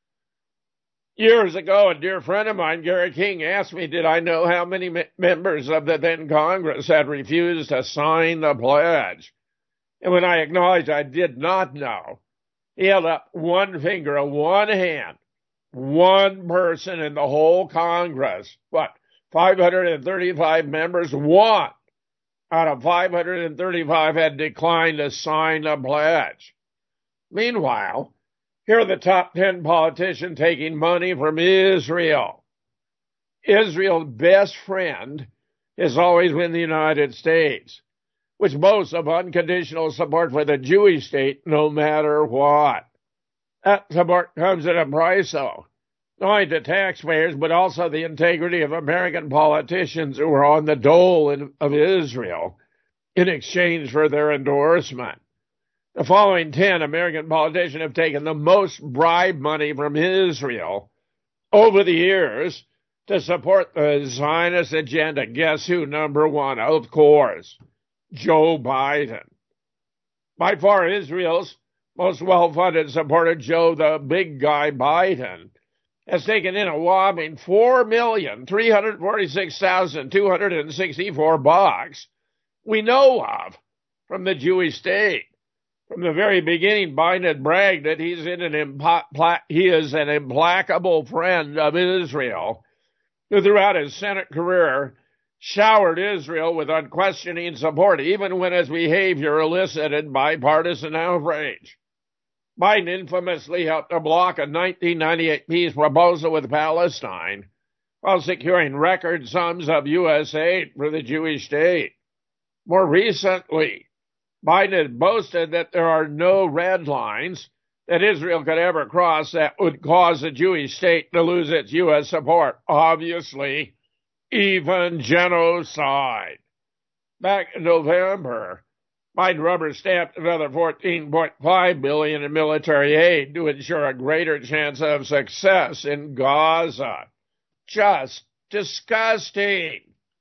Years ago, a dear friend of mine, Gary King, asked me, did I know how many members of the then Congress had refused to sign the pledge? And when I acknowledged I did not know, he held up one finger, one hand, one person in the whole Congress. 535 members? One out of 535 had declined to sign the pledge. Meanwhile, here are the top 10 politicians taking money from Israel. Israel's best friend has always been the United States, which boasts of unconditional support for the Jewish state no matter what. That support comes at a price, though, not only to taxpayers, but also the integrity of American politicians who are on the dole of Israel in exchange for their endorsement. The following 10 American politicians have taken the most bribe money from Israel over the years to support the Zionist agenda. Guess who? Number one, of course, Joe Biden. By far, Israel's most well-funded supporter, Joe the Big Guy Biden, has taken in a whopping $4,346,264 we know of from the Jewish state. From the very beginning, Biden had bragged that he is an implacable friend of Israel, who throughout his Senate career showered Israel with unquestioning support, even when his behavior elicited bipartisan outrage. Biden infamously helped to block a 1998 peace proposal with Palestine while securing record sums of U.S. aid for the Jewish state. More recently, Biden had boasted that there are no red lines that Israel could ever cross that would cause the Jewish state to lose its U.S. support. Obviously, even genocide. Back in November, Biden rubber-stamped another $14.5 billion in military aid to ensure a greater chance of success in Gaza. Just disgusting.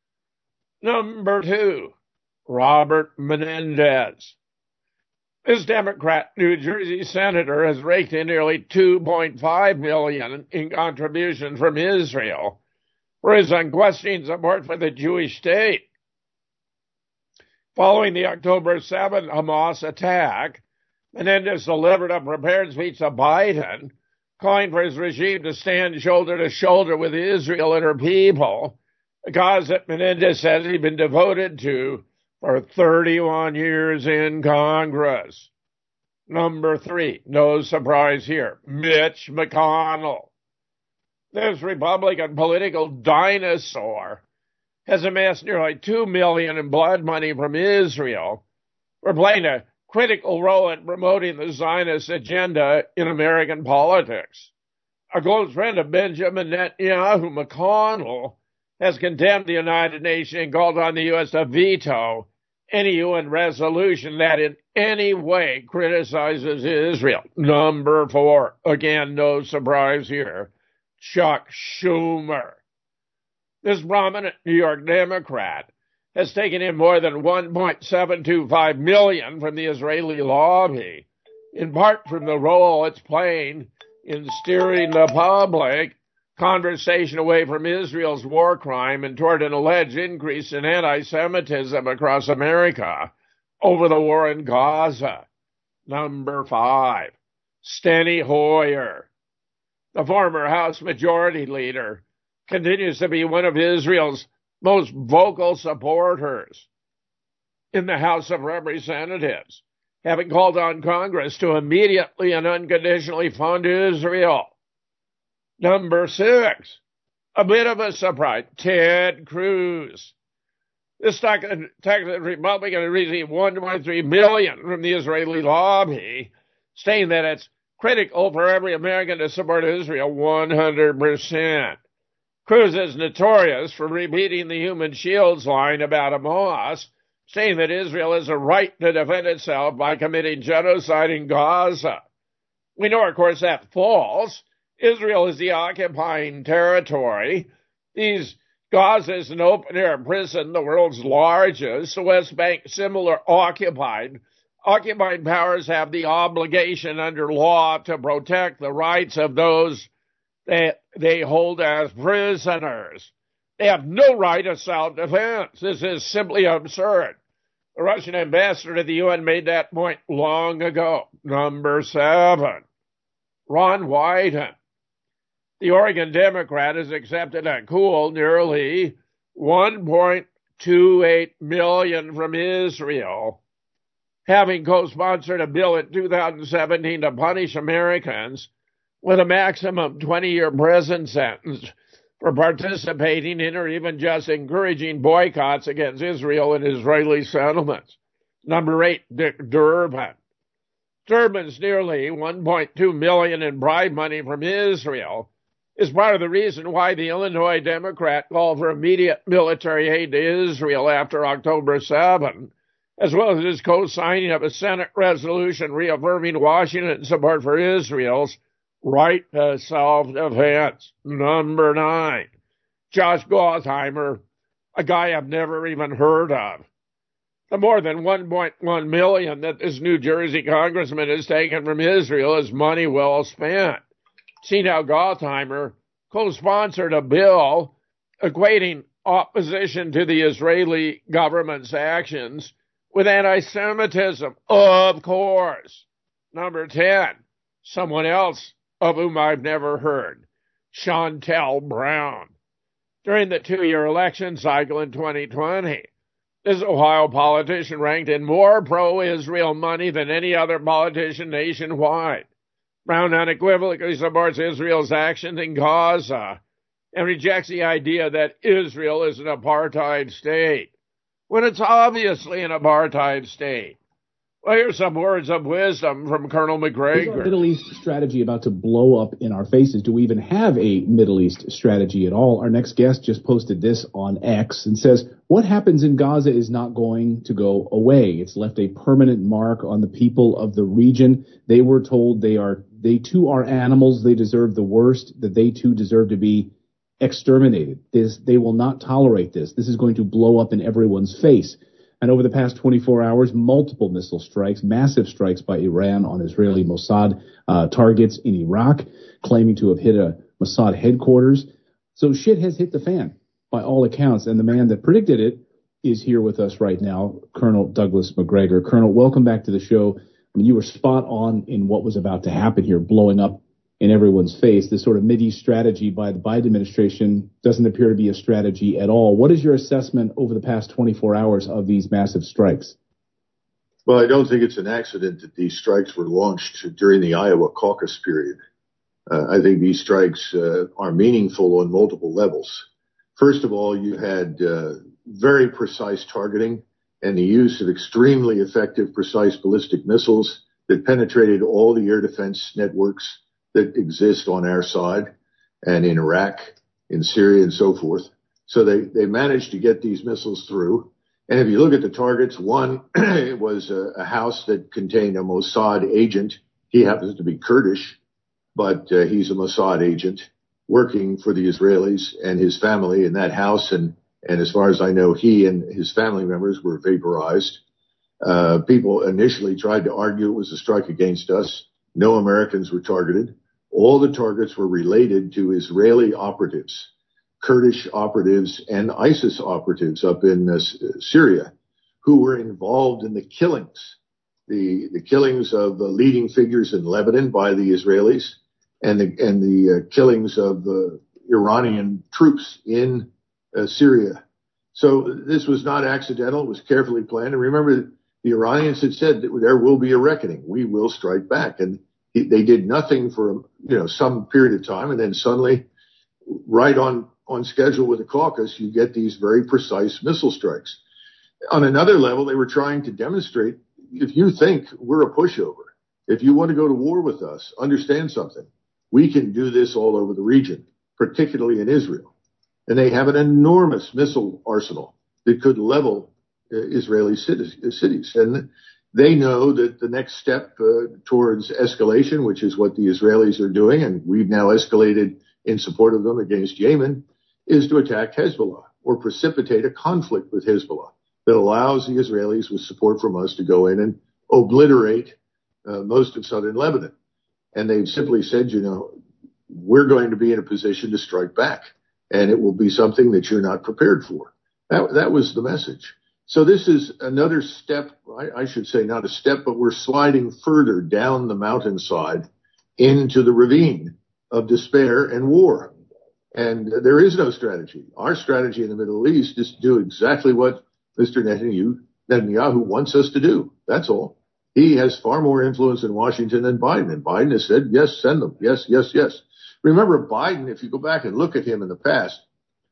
Number 2, Robert Menendez. This Democrat New Jersey senator has raked in nearly $2.5 million in contributions from Israel for his unquestioning support for the Jewish state. Following the October 7 Hamas attack, Menendez delivered a prepared speech to Biden, calling for his regime to stand shoulder to shoulder with Israel and her people, a cause that Menendez says he'd been devoted to for 31 years in Congress. Number 3, no surprise here, Mitch McConnell. This Republican political dinosaur has amassed nearly $2 million in blood money from Israel for playing a critical role in promoting the Zionist agenda in American politics. A close friend of Benjamin Netanyahu, McConnell, has condemned the United Nations and called on the U.S. to veto any UN resolution that in any way criticizes Israel. Number 4, again, no surprise here, Chuck Schumer. This prominent New York Democrat has taken in more than $1.725 million from the Israeli lobby, in part from the role it's playing in steering the public conversation away from Israel's war crime and toward an alleged increase in anti-Semitism across America over the war in Gaza. Number 5, Steny Hoyer. The former House Majority Leader continues to be one of Israel's most vocal supporters in the House of Representatives, having called on Congress to immediately and unconditionally fund Israel. Number 6, a bit of a surprise, Ted Cruz. This Texas Republican received $1.3 million from the Israeli lobby, saying that it's critical for every American to support Israel 100%. Cruz is notorious for repeating the human shields line about Hamas, saying that Israel has a right to defend itself by committing genocide in Gaza. We know, of course, that's false. Israel is the occupying territory. Gaza is an open-air prison, the world's largest. The West Bank, similar occupied. Occupying powers have the obligation under law to protect the rights of those they hold as prisoners. They have no right of self-defense. This is simply absurd. The Russian ambassador to the UN made that point long ago. Number 7, Ron Wyden. The Oregon Democrat has accepted a cool nearly $1.28 million from Israel, having co-sponsored a bill in 2017 to punish Americans with a maximum 20-year prison sentence for participating in or even just encouraging boycotts against Israel and Israeli settlements. Number 8, Dick Durbin. Durbin's nearly $1.2 million in bribe money from Israel is part of the reason why the Illinois Democrat called for immediate military aid to Israel after October 7, as well as his co-signing of a Senate resolution reaffirming Washington's support for Israel's right to self-defense. Number 9, Josh Gottheimer, a guy I've never even heard of. The more than 1.1 million that this New Jersey congressman has taken from Israel is money well spent. Tina Gottheimer co-sponsored a bill equating opposition to the Israeli government's actions with anti-Semitism, of course. Number 10, someone else of whom I've never heard, Shontel Brown. During the 2-year election cycle in 2020, this Ohio politician ranked in more pro-Israel money than any other politician nationwide. Brown unequivocally supports Israel's actions in Gaza and rejects the idea that Israel is an apartheid state, when it's obviously an apartheid state. Well, here's some words of wisdom from Colonel McGregor. Is our Middle East strategy about to blow up in our faces? Do we even have a Middle East strategy at all? Our next guest just posted this on X and says, what happens in Gaza is not going to go away. It's left a permanent mark on the people of the region. They were told they too are animals. They deserve the worst, that they too deserve to be exterminated. They will not tolerate this. This is going to blow up in everyone's face. And over the past 24 hours, multiple missile strikes, massive strikes by Iran on Israeli Mossad targets in Iraq, claiming to have hit a Mossad headquarters. So shit has hit the fan by all accounts. And the man that predicted it is here with us right now, Colonel Douglas Macgregor. Colonel, welcome back to the show. I mean, you were spot on in what was about to happen here, blowing up in everyone's face. This sort of Mideast strategy by the Biden administration doesn't appear to be a strategy at all. What is your assessment over the past 24 hours of these massive strikes? Well, I don't think it's an accident that these strikes were launched during the Iowa caucus period. I think these strikes are meaningful on multiple levels. First of all, you had very precise targeting and the use of extremely effective precise ballistic missiles that penetrated all the air defense networks that exist on our side and in Iraq, in Syria, and so forth. So they managed to get these missiles through. And if you look at the targets, one was a house that contained a Mossad agent. He happens to be Kurdish, but he's a Mossad agent working for the Israelis and his family in that house. And as far as I know, he and his family members were vaporized. People initially tried to argue it was a strike against us. No Americans were targeted. All the targets were related to Israeli operatives, Kurdish operatives, and ISIS operatives up in Syria, who were involved in the killings, the killings of leading figures in Lebanon by the Israelis, and the killings of Iranian troops in Syria. So this was not accidental. It was carefully planned. And remember, the Iranians had said that there will be a reckoning. We will strike back. And they did nothing for, some period of time. And then suddenly, right on schedule with the caucus, you get these very precise missile strikes. On another level, they were trying to demonstrate, if you think we're a pushover, if you want to go to war with us, understand something. We can do this all over the region, particularly in Israel. And they have an enormous missile arsenal that could level Israeli cities. And they know that the next step towards escalation, which is what the Israelis are doing, and we've now escalated in support of them against Yemen, is to attack Hezbollah or precipitate a conflict with Hezbollah that allows the Israelis, with support from us, to go in and obliterate most of southern Lebanon. And they've simply said, we're going to be in a position to strike back, and it will be something that you're not prepared for. That was the message. So this is another step, I should say not a step, but we're sliding further down the mountainside into the ravine of despair and war. And there is no strategy. Our strategy in the Middle East is to do exactly what Mr. Netanyahu wants us to do. That's all. He has far more influence in Washington than Biden. And Biden has said, yes, send them. Yes, yes, yes. Remember, Biden, if you go back and look at him in the past,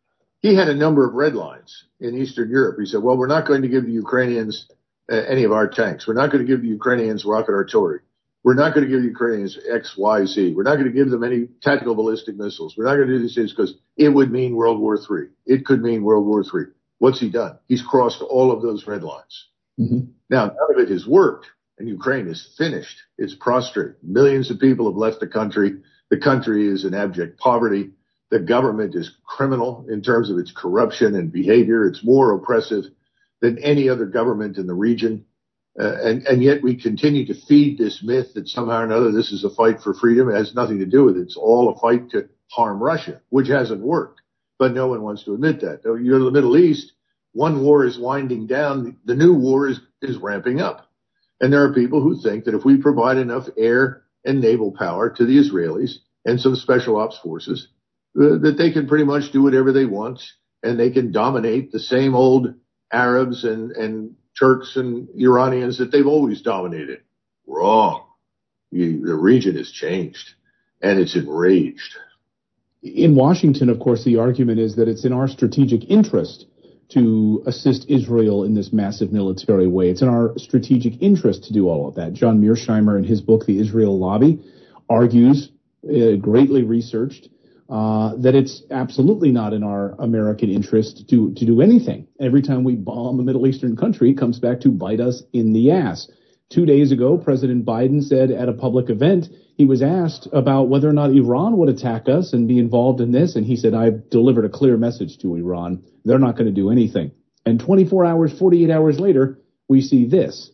he had a number of red lines in Eastern Europe. He said, well, we're not going to give the Ukrainians any of our tanks. We're not going to give the Ukrainians rocket artillery. We're not going to give the Ukrainians X, Y, Z. We're not going to give them any tactical ballistic missiles. We're not going to do these things because it would mean World War III. It could mean World War III. What's he done? He's crossed all of those red lines. Mm-hmm. Now, none of it has worked, and Ukraine is finished. It's prostrate. Millions of people have left the country. The country is in abject poverty. The government is criminal in terms of its corruption and behavior. It's more oppressive than any other government in the region. And yet we continue to feed this myth that somehow or another this is a fight for freedom. It has nothing to do with it. It's all a fight to harm Russia, which hasn't worked. But no one wants to admit that. You're in the Middle East. One war is winding down. The new war is ramping up. And there are people who think that if we provide enough air and naval power to the Israelis and some special ops forces, that they can pretty much do whatever they want, and they can dominate the same old Arabs and Turks and Iranians that they've always dominated. Wrong. The region has changed, and it's enraged. In Washington, of course, the argument is that it's in our strategic interest to assist Israel in this massive military way. It's in our strategic interest to do all of that. John Mearsheimer, in his book, The Israel Lobby, argues, greatly researched, that it's absolutely not in our American interest to do anything. Every time we bomb a Middle Eastern country, it comes back to bite us in the ass. 2 days ago, President Biden said at a public event, he was asked about whether or not Iran would attack us and be involved in this, and he said, I've delivered a clear message to Iran. They're not going to do anything. And 24 hours, 48 hours later, we see this.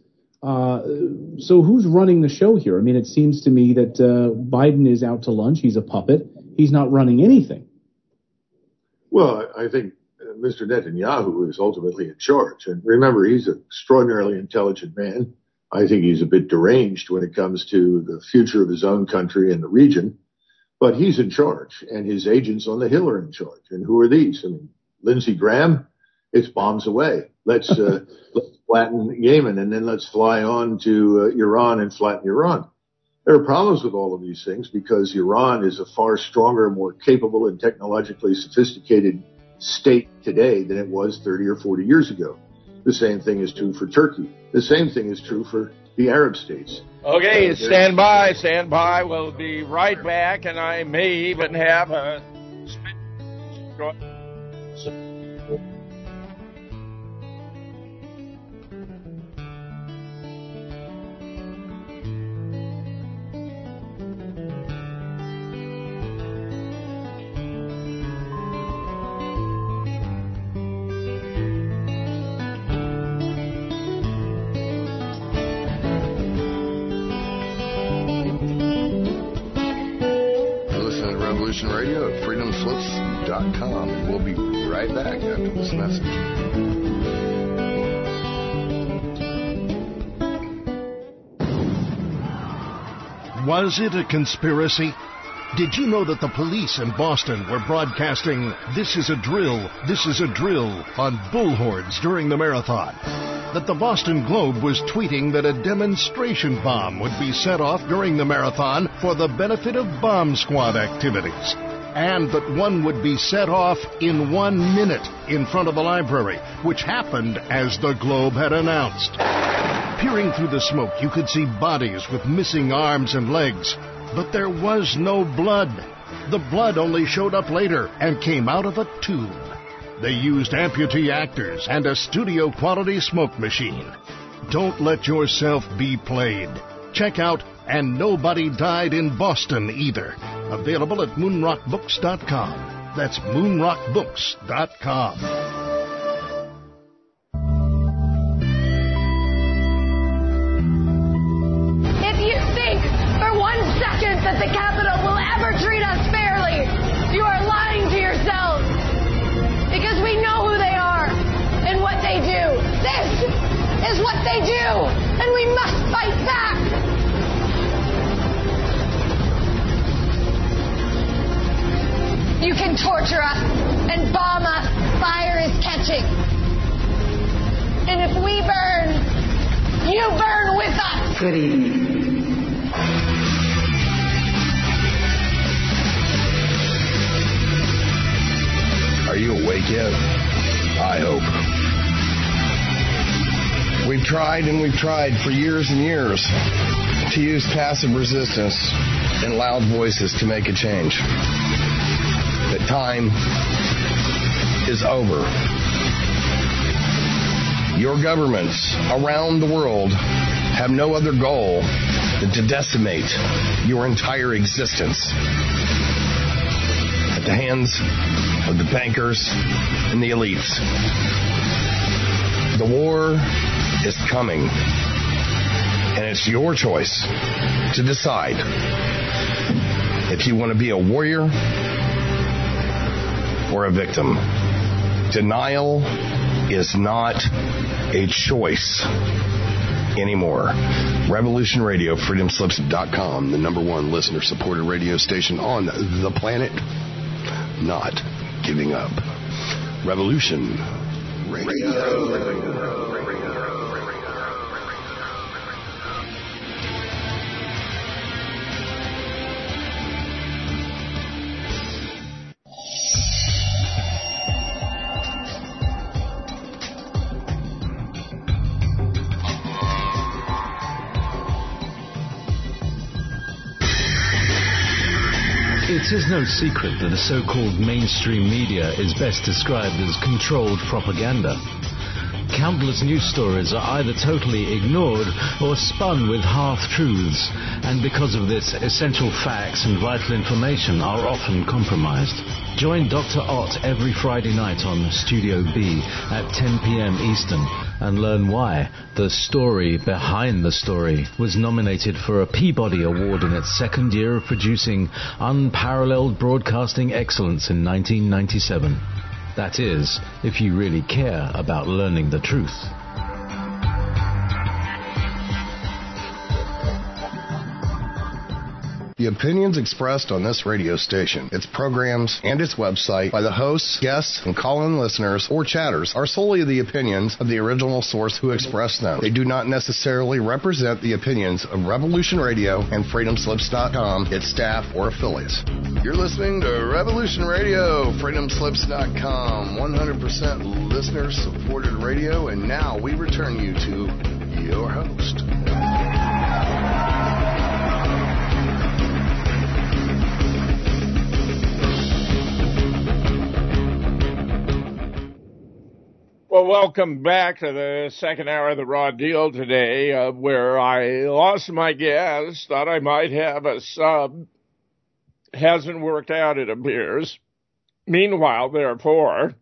So who's running the show here? I mean, it seems to me that Biden is out to lunch. He's a puppet. He's not running anything. Well, I think Mr. Netanyahu is ultimately in charge. And remember, he's an extraordinarily intelligent man. I think he's a bit deranged when it comes to the future of his own country and the region. But he's in charge, and his agents on the Hill are in charge. And who are these? I mean, Lindsey Graham, it's bombs away. Let's flatten Yemen, and then let's fly on to Iran and flatten Iran. There are problems with all of these things because Iran is a far stronger, more capable and technologically sophisticated state today than it was 30 or 40 years ago. The same thing is true for Turkey. The same thing is true for the Arab states. Okay, stand by. We'll be right back, and I may even have a... Radio at freedomslips.com. We'll be right back after this message. Was it a conspiracy? Did you know that the police in Boston were broadcasting, "This is a drill, this is a drill," on bullhorns during the marathon? That the Boston Globe was tweeting that a demonstration bomb would be set off during the marathon for the benefit of bomb squad activities, and that one would be set off in 1 minute in front of the library, which happened as the Globe had announced. Peering through the smoke, you could see bodies with missing arms and legs, but there was no blood. The blood only showed up later and came out of a tube. They used amputee actors and a studio-quality smoke machine. Don't let yourself be played. Check out And Nobody Died in Boston Either. Available at moonrockbooks.com. That's moonrockbooks.com. If you think for 1 second that the Capitol will ever treat us fairly, you are lying to yourselves. Because we know who they are and what they do. This is what they do, and we must fight back. You can torture us and bomb us. Fire is catching. And if we burn, you burn with us. Good evening. Are you awake yet? I hope. We've tried and we've tried for years and years to use passive resistance and loud voices to make a change. The time is over. Your governments around the world have no other goal than to decimate your entire existence at the hands of the bankers and the elites. The war is coming, and it's your choice to decide if you want to be a warrior or a victim. Denial is not a choice anymore. Revolution Radio, freedomslips.com, the #1 listener-supported radio station on the planet. Not giving up. Revolution Radio. It is no secret that the so-called mainstream media is best described as controlled propaganda. Countless news stories are either totally ignored or spun with half-truths, and because of this, essential facts and vital information are often compromised. Join Dr. Ott every Friday night on Studio B at 10 p.m. Eastern and learn why The Story Behind the Story was nominated for a Peabody Award in its second year of producing unparalleled broadcasting excellence in 1997. That is, if you really care about learning the truth. The opinions expressed on this radio station, its programs, and its website by the hosts, guests, and call-in listeners or chatters are solely the opinions of the original source who expressed them. They do not necessarily represent the opinions of Revolution Radio and freedomslips.com, its staff, or affiliates. You're listening to Revolution Radio, freedomslips.com, 100% listener-supported radio, and now we return you to your host. Well, welcome back to the second hour of the Raw Deal today, where I lost my guess, thought I might have a sub. Hasn't worked out, it appears. Meanwhile, therefore,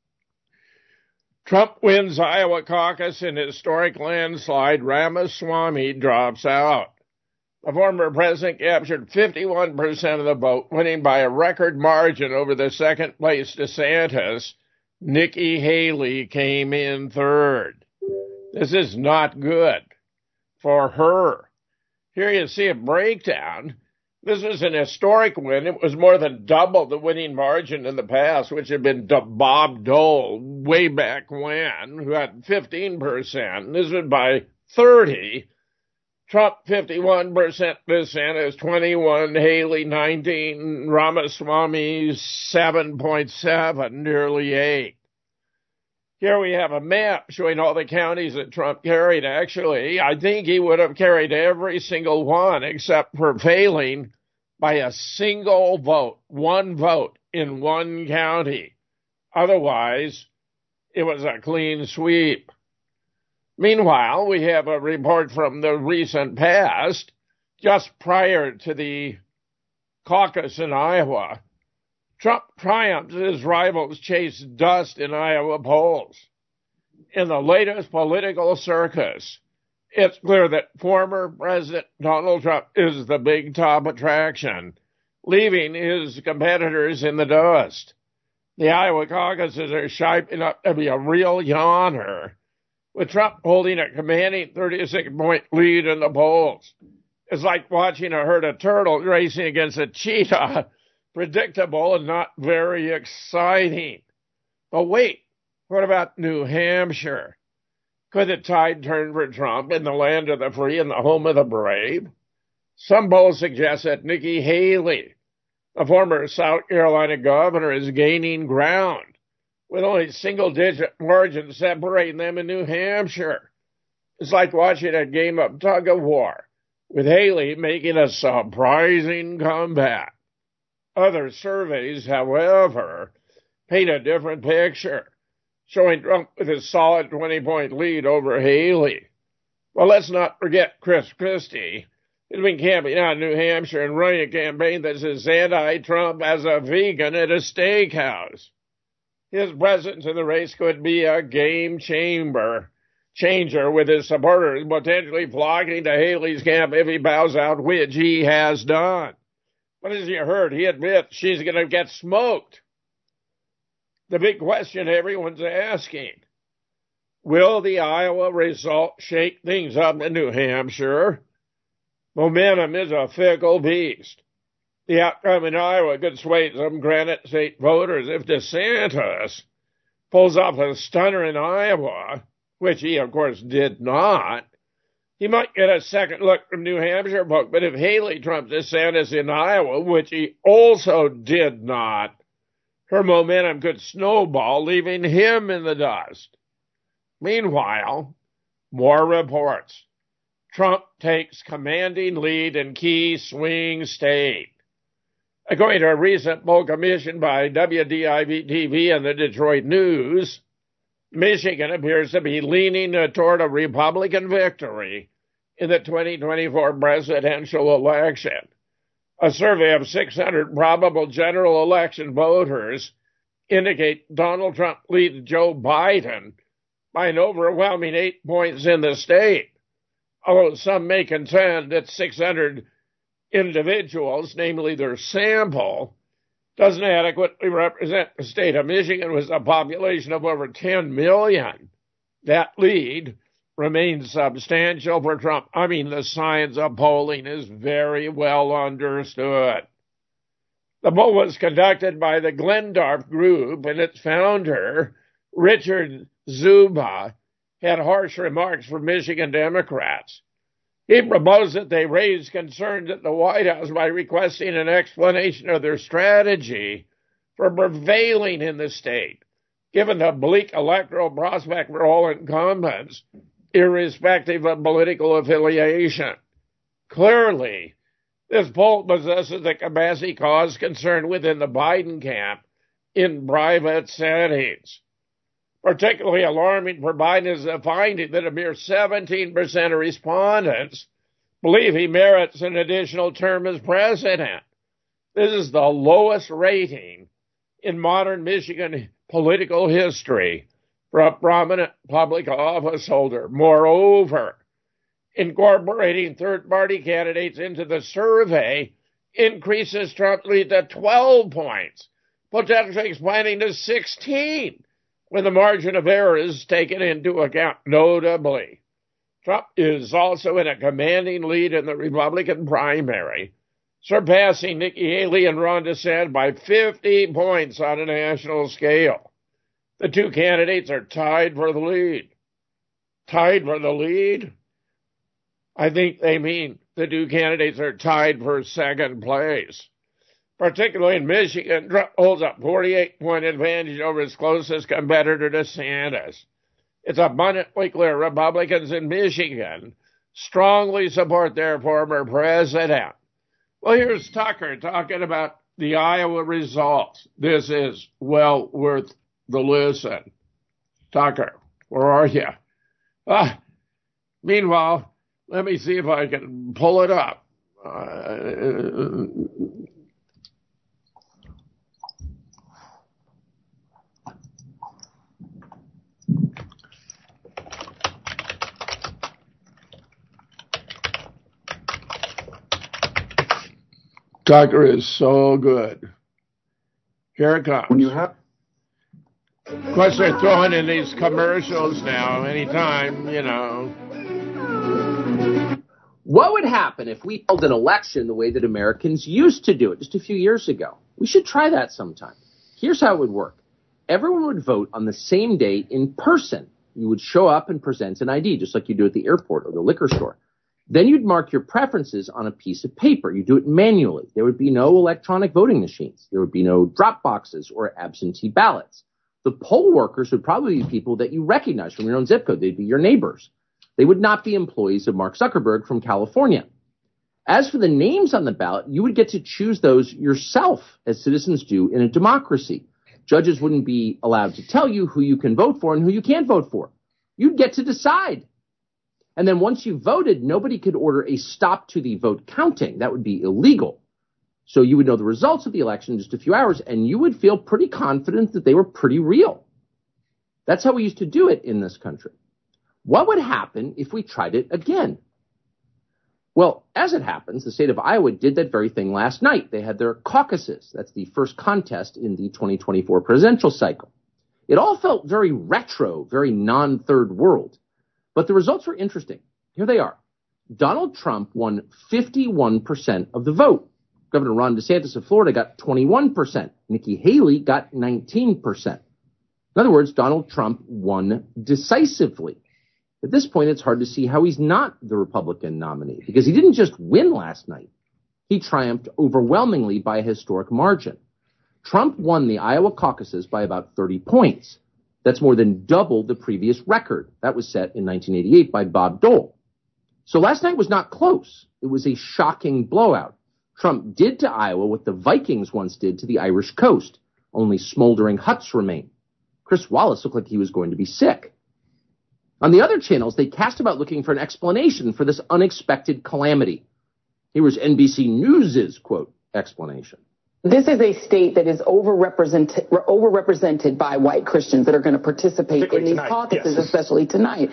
Trump wins Iowa caucus in historic landslide. Ramaswamy drops out. The former president captured 51% of the vote, winning by a record margin over the second-place DeSantis. Nikki Haley came in third. This is not good for her. Here you see a breakdown. This was an historic win. It was more than double the winning margin in the past, which had been Bob Dole way back when, who had 15%. This was by 30. Trump 51%, DeSantis 21, Haley 19, Ramaswamy 7.7, nearly 8. Here we have a map showing all the counties that Trump carried. Actually, I think he would have carried every single one except for failing by a single vote, one vote in one county. Otherwise, it was a clean sweep. Meanwhile, we have a report from the recent past, just prior to the caucus in Iowa. Trump triumphed as his rivals chased dust in Iowa polls. In the latest political circus, it's clear that former President Donald Trump is the big top attraction, leaving his competitors in the dust. The Iowa caucuses are shaping up to be a real yawner, with Trump holding a commanding 36-point lead in the polls. It's like watching a herd of turtles racing against a cheetah. Predictable and not very exciting. But wait, what about New Hampshire? Could the tide turn for Trump in the land of the free and the home of the brave? Some polls suggest that Nikki Haley, the former South Carolina governor, is gaining ground, with only single-digit margins separating them in New Hampshire. It's like watching a game of tug-of-war, with Haley making a surprising comeback. Other surveys, however, paint a different picture, showing Trump with a solid 20-point lead over Haley. Well, let's not forget Chris Christie. He's been camping out in New Hampshire and running a campaign that says anti-Trump as a vegan at a steakhouse. his presence in the race could be a game changer, with his supporters potentially flocking to Haley's camp if he bows out, which he has done. But as you heard, he admits she's going to get smoked. The big question everyone's asking, will the Iowa result shake things up in New Hampshire? Momentum is a fickle beast. The outcome in Iowa could sway some Granite State voters if DeSantis pulls off a stunner in Iowa, which he, of course, did not. He might get a second look from New Hampshire folk, but if Haley trumps DeSantis in Iowa, which he also did not, her momentum could snowball, leaving him in the dust. Meanwhile, more reports. Trump takes commanding lead in key swing state. According to a recent poll commissioned by WDIV-TV and the Detroit News, Michigan appears to be leaning toward a Republican victory in the 2024 presidential election. A survey of 600 probable general election voters indicate Donald Trump leads Joe Biden by an overwhelming 8 points in the state, although some may contend that 600 individuals, namely their sample, doesn't adequately represent the state of Michigan with a population of over 10 million. That lead remains substantial for Trump. I mean, the science of polling is very well understood. The poll was conducted by the Glendorf Group, and its founder, Richard Zuba, had harsh remarks for Michigan Democrats. He proposed that they raise concerns at the White House by requesting an explanation of their strategy for prevailing in the state, given the bleak electoral prospect for all incumbents, irrespective of political affiliation. Clearly, this poll possesses the capacity to cause concern within the Biden camp in private settings. Particularly alarming for Biden is the finding that a mere 17% of respondents believe he merits an additional term as president. This is the lowest rating in modern Michigan political history for a prominent public office holder. Moreover, incorporating third-party candidates into the survey increases Trump's lead to 12 points, potentially expanding to 16. When the margin of error is taken into account. Notably, Trump is also in a commanding lead in the Republican primary, surpassing Nikki Haley and Ron DeSantis by 50 points on a national scale. The two candidates are tied for the lead. Tied for the lead? I think they mean the two candidates are tied for second place. Particularly in Michigan, Trump holds a 48-point advantage over his closest competitor, DeSantis. It's abundantly clear Republicans in Michigan strongly support their former president. Well, here's Tucker talking about the Iowa results. This is well worth the listen. Tucker, where are you? Meanwhile, let me see if I can pull it up. Tucker is so good. Here it comes. When you have, of course, they're throwing in these commercials now, anytime, you know. What would happen if we held an election the way that Americans used to do it just a few years ago? We should try that sometime. Here's how it would work. Everyone would vote on the same day in person. You would show up and present an ID, just like you do at the airport or the liquor store. Then you'd mark your preferences on a piece of paper. You do it manually. There would be no electronic voting machines. There would be no drop boxes or absentee ballots. The poll workers would probably be people that you recognize from your own zip code. They'd be your neighbors. They would not be employees of Mark Zuckerberg from California. As for the names on the ballot, you would get to choose those yourself, as citizens do in a democracy. Judges wouldn't be allowed to tell you who you can vote for and who you can't vote for. You'd get to decide. And then once you voted, nobody could order a stop to the vote counting. That would be illegal. So you would know the results of the election in just a few hours, and you would feel pretty confident that they were pretty real. That's how we used to do it in this country. What would happen if we tried it again? Well, as it happens, the state of Iowa did that very thing last night. They had their caucuses. That's the first contest in the 2024 presidential cycle. It all felt very retro, very non-third world. But the results were interesting. Here they are. Donald Trump won 51% of the vote. Governor Ron DeSantis of Florida got 21%. Nikki Haley got 19%. In other words, Donald Trump won decisively. At this point, it's hard to see how he's not the Republican nominee, because he didn't just win last night. He triumphed overwhelmingly by a historic margin. Trump won the Iowa caucuses by about 30 points. That's more than double the previous record. That was set in 1988 by Bob Dole. So last night was not close. It was a shocking blowout. Trump did to Iowa what the Vikings once did to the Irish coast. Only smoldering huts remain. Chris Wallace looked like he was going to be sick. On the other channels, they cast about looking for an explanation for this unexpected calamity. Here was NBC News' quote, explanation. This is a state that is overrepresented by white Christians that are going to participate in these caucuses, yes. Especially tonight.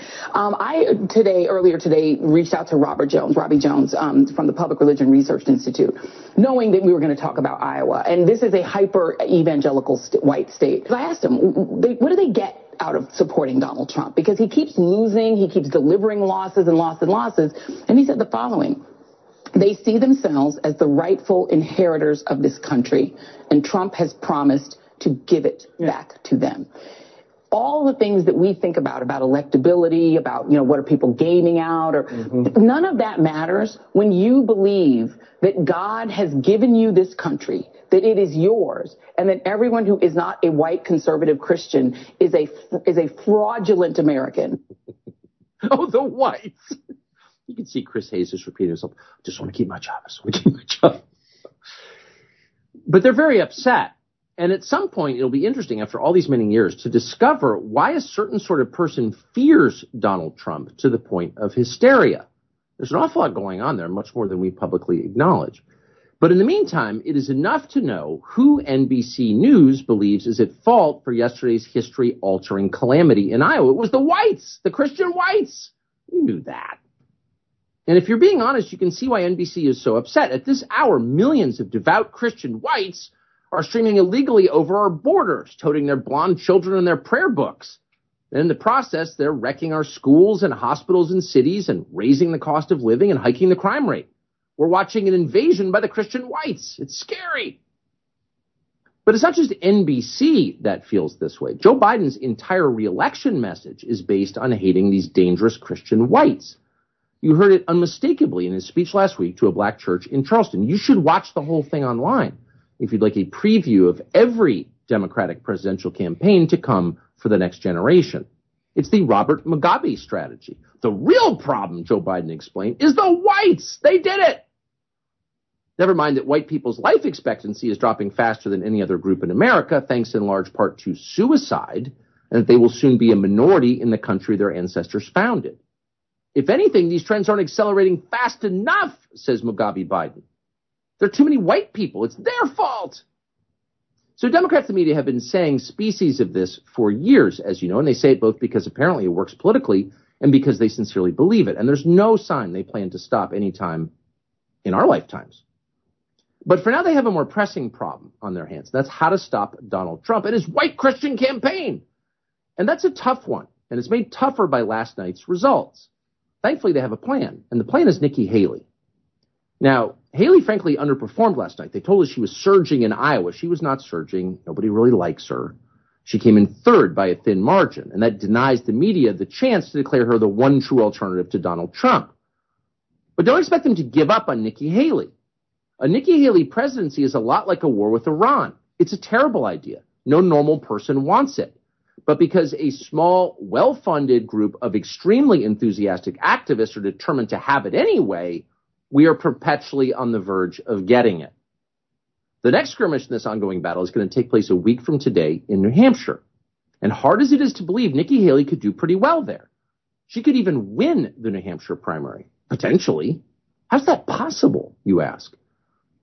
Earlier today, reached out to Robbie Jones, from the Public Religion Research Institute, knowing that we were going to talk about Iowa. And this is a hyper-evangelical white state. I asked him, what do they get out of supporting Donald Trump? Because he keeps losing, he keeps delivering losses and losses. And he said the following. They see themselves as the rightful inheritors of this country, and Trump has promised to give it back to them. All the things that we think about electability, about, what are people gaming out, or none of that matters when you believe that God has given you this country, that it is yours, and that everyone who is not a white conservative Christian is a fraudulent American. Oh, the whites. You can see Chris Hayes just repeating himself, just want to keep my job, But they're very upset. And at some point, it'll be interesting after all these many years to discover why a certain sort of person fears Donald Trump to the point of hysteria. There's an awful lot going on there, much more than we publicly acknowledge. But in the meantime, it is enough to know who NBC News believes is at fault for yesterday's history-altering calamity in Iowa. It was the whites, the Christian whites. You knew that. And if you're being honest, you can see why NBC is so upset. At this hour, millions of devout Christian whites are streaming illegally over our borders, toting their blonde children in their prayer books. And in the process, they're wrecking our schools and hospitals and cities and raising the cost of living and hiking the crime rate. We're watching an invasion by the Christian whites. It's scary. But it's not just NBC that feels this way. Joe Biden's entire reelection message is based on hating these dangerous Christian whites. You heard it unmistakably in his speech last week to a black church in Charleston. You should watch the whole thing online if you'd like a preview of every Democratic presidential campaign to come for the next generation. It's the Robert Mugabe strategy. The real problem, Joe Biden explained, is the whites. They did it. Never mind that white people's life expectancy is dropping faster than any other group in America, thanks in large part to suicide, and that they will soon be a minority in the country their ancestors founded. If anything, these trends aren't accelerating fast enough, says Mugabe Biden. There are too many white people. It's their fault. So Democrats and the media have been saying species of this for years, as you know, and they say it both because apparently it works politically and because they sincerely believe it. And there's no sign they plan to stop anytime in our lifetimes. But for now, they have a more pressing problem on their hands. That's how to stop Donald Trump and his white Christian campaign. And that's a tough one. And it's made tougher by last night's results. Thankfully, they have a plan, and the plan is Nikki Haley. Now, Haley, frankly, underperformed last night. They told us she was surging in Iowa. She was not surging. Nobody really likes her. She came in third by a thin margin, and that denies the media the chance to declare her the one true alternative to Donald Trump. But don't expect them to give up on Nikki Haley. A Nikki Haley presidency is a lot like a war with Iran. It's a terrible idea. No normal person wants it. But because a small, well-funded group of extremely enthusiastic activists are determined to have it anyway, we are perpetually on the verge of getting it. The next skirmish in this ongoing battle is going to take place a week from today in New Hampshire. And hard as it is to believe, Nikki Haley could do pretty well there. She could even win the New Hampshire primary, potentially. How's that possible, you ask?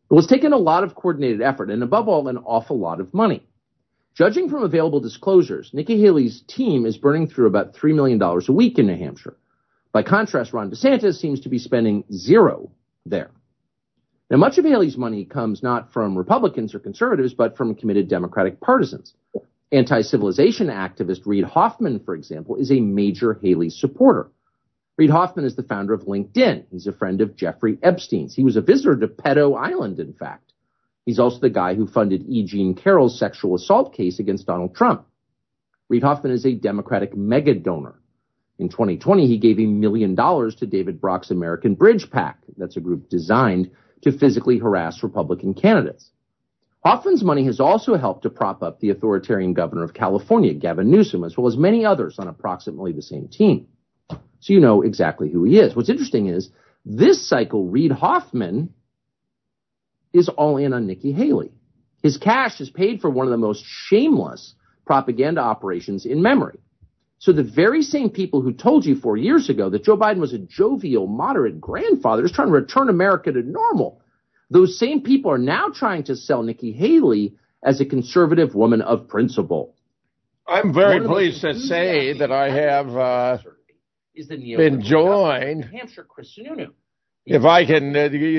Well, it's taken a lot of coordinated effort and, above all, an awful lot of money. Judging from available disclosures, Nikki Haley's team is burning through about $3 million a week in New Hampshire. By contrast, Ron DeSantis seems to be spending zero there. Now, much of Haley's money comes not from Republicans or conservatives, but from committed Democratic partisans. Anti-civilization activist Reid Hoffman, for example, is a major Haley supporter. Reid Hoffman is the founder of LinkedIn. He's a friend of Jeffrey Epstein's. He was a visitor to Pedo Island, in fact. He's also the guy who funded E. Jean Carroll's sexual assault case against Donald Trump. Reid Hoffman is a Democratic mega donor. In 2020, he gave $1 million to David Brock's American Bridge PAC. That's a group designed to physically harass Republican candidates. Hoffman's money has also helped to prop up the authoritarian governor of California, Gavin Newsom, as well as many others on approximately the same team. So you know exactly who he is. What's interesting is this cycle, Reid Hoffman is all in on Nikki Haley. His cash has paid for one of the most shameless propaganda operations in memory. So the very same people who told you 4 years ago that Joe Biden was a jovial, moderate grandfather is trying to return America to normal. Those same people are now trying to sell Nikki Haley as a conservative woman of principle. I'm very pleased to say that I have been joined. New Hampshire, Chris Sununu. If I can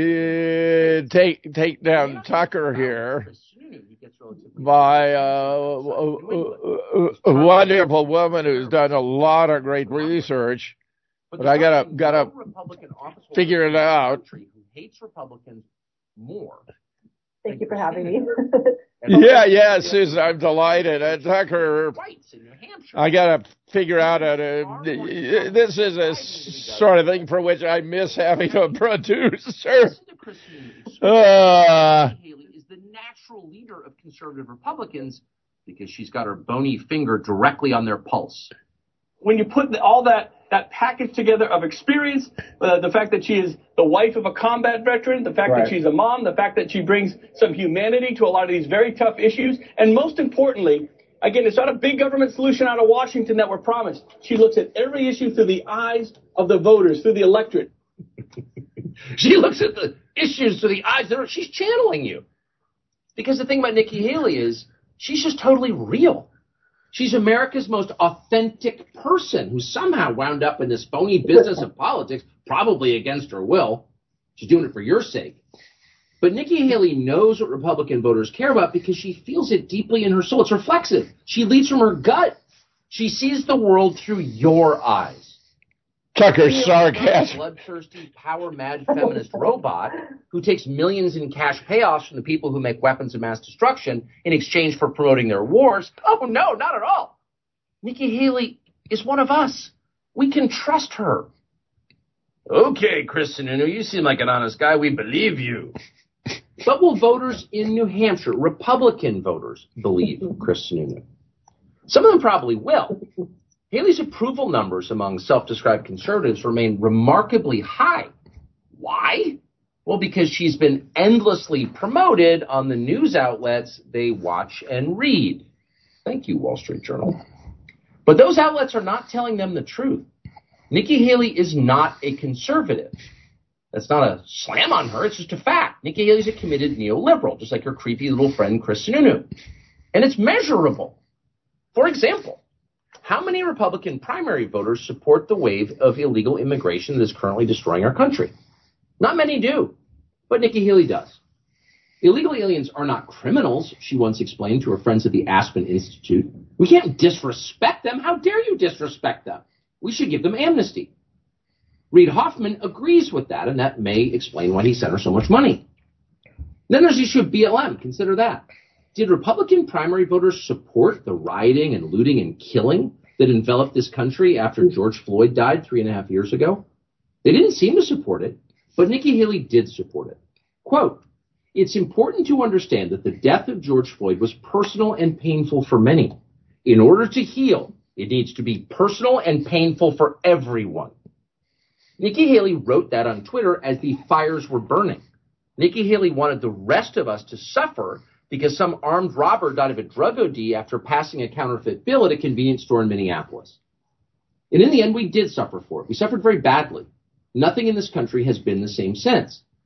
take down Tucker here by a wonderful woman who's done a lot of great research, but I gotta figure it out. Who hates Republicans more. Thank you for having me. Yeah, Susan, I'm delighted. Tucker, I got to figure out how to. This is a sort of thing for which I miss having a producer. Haley is the natural leader of conservative Republicans because she's got her bony finger directly on their pulse. When you put all that package together of experience, the fact that she is the wife of a combat veteran, the fact that she's a mom, the fact that she brings some humanity to a lot of these very tough issues, and most importantly, again, it's not a big government solution out of Washington that we're promised. She looks at every issue through the eyes of the voters, through the electorate. She looks at the issues through the eyes of she's channeling you. Because the thing about Nikki Haley is she's just totally real. She's America's most authentic person who somehow wound up in this phony business of politics, probably against her will. She's doing it for your sake. But Nikki Haley knows what Republican voters care about because she feels it deeply in her soul. It's reflexive. She leads from her gut. She sees the world through your eyes. Tucker's sarcasm. Bloodthirsty, power-mad feminist robot who takes millions in cash payoffs from the people who make weapons of mass destruction in exchange for promoting their wars. Oh, no, not at all. Nikki Haley is one of us. We can trust her. Okay, Chris Sununu, you seem like an honest guy. We believe you. But will voters in New Hampshire, Republican voters, believe Chris Sununu? Some of them probably will. Haley's approval numbers among self-described conservatives remain remarkably high. Why? Well, because she's been endlessly promoted on the news outlets they watch and read. Thank you, Wall Street Journal. But those outlets are not telling them the truth. Nikki Haley is not a conservative. That's not a slam on her. It's just a fact. Nikki Haley's a committed neoliberal, just like her creepy little friend Chris Sununu. And it's measurable. For example, how many Republican primary voters support the wave of illegal immigration that is currently destroying our country? Not many do, but Nikki Haley does. Illegal aliens are not criminals, she once explained to her friends at the Aspen Institute. We can't disrespect them. How dare you disrespect them? We should give them amnesty. Reid Hoffman agrees with that, and that may explain why he sent her so much money. Then there's the issue of BLM. Consider that. Did Republican primary voters support the rioting and looting and killing that enveloped this country after George Floyd died 3.5 years ago? They didn't seem to support it, but Nikki Haley did support it. Quote, "It's important to understand that the death of George Floyd was personal and painful for many. In order to heal, it needs to be personal and painful for everyone." Nikki Haley wrote that on Twitter as the fires were burning. Nikki Haley wanted the rest of us to suffer because some armed robber died of a drug OD after passing a counterfeit bill at a convenience store in Minneapolis. And in the end, we did suffer for it. We suffered very badly. Nothing in this country has been the same since.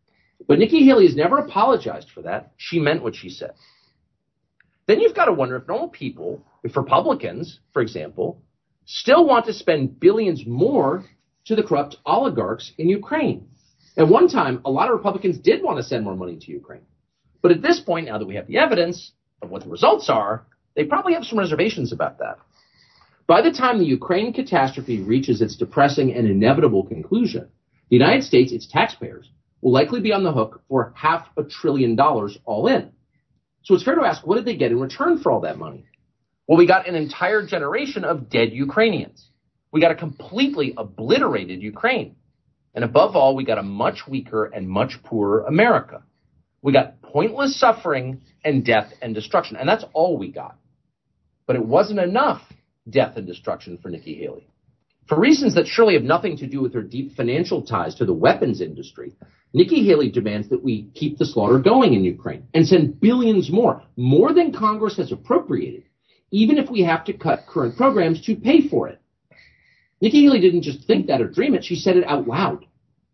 But Nikki Haley has never apologized for that. She meant what she said. Then you've got to wonder if normal people, if Republicans, for example, still want to spend billions more to the corrupt oligarchs in Ukraine. At one time, a lot of Republicans did want to send more money to Ukraine. But at this point, now that we have the evidence of what the results are, they probably have some reservations about that. By the time the Ukraine catastrophe reaches its depressing and inevitable conclusion, the United States, its taxpayers, will likely be on the hook for $500 billion all in. So it's fair to ask, what did they get in return for all that money? Well, we got an entire generation of dead Ukrainians. We got a completely obliterated Ukraine. And above all, we got a much weaker and much poorer America. We got pointless suffering and death and destruction. And that's all we got. But it wasn't enough death and destruction for Nikki Haley. For reasons that surely have nothing to do with her deep financial ties to the weapons industry, Nikki Haley demands that we keep the slaughter going in Ukraine and send billions more than Congress has appropriated, even if we have to cut current programs to pay for it. Nikki Haley didn't just think that or dream it, she said it out loud.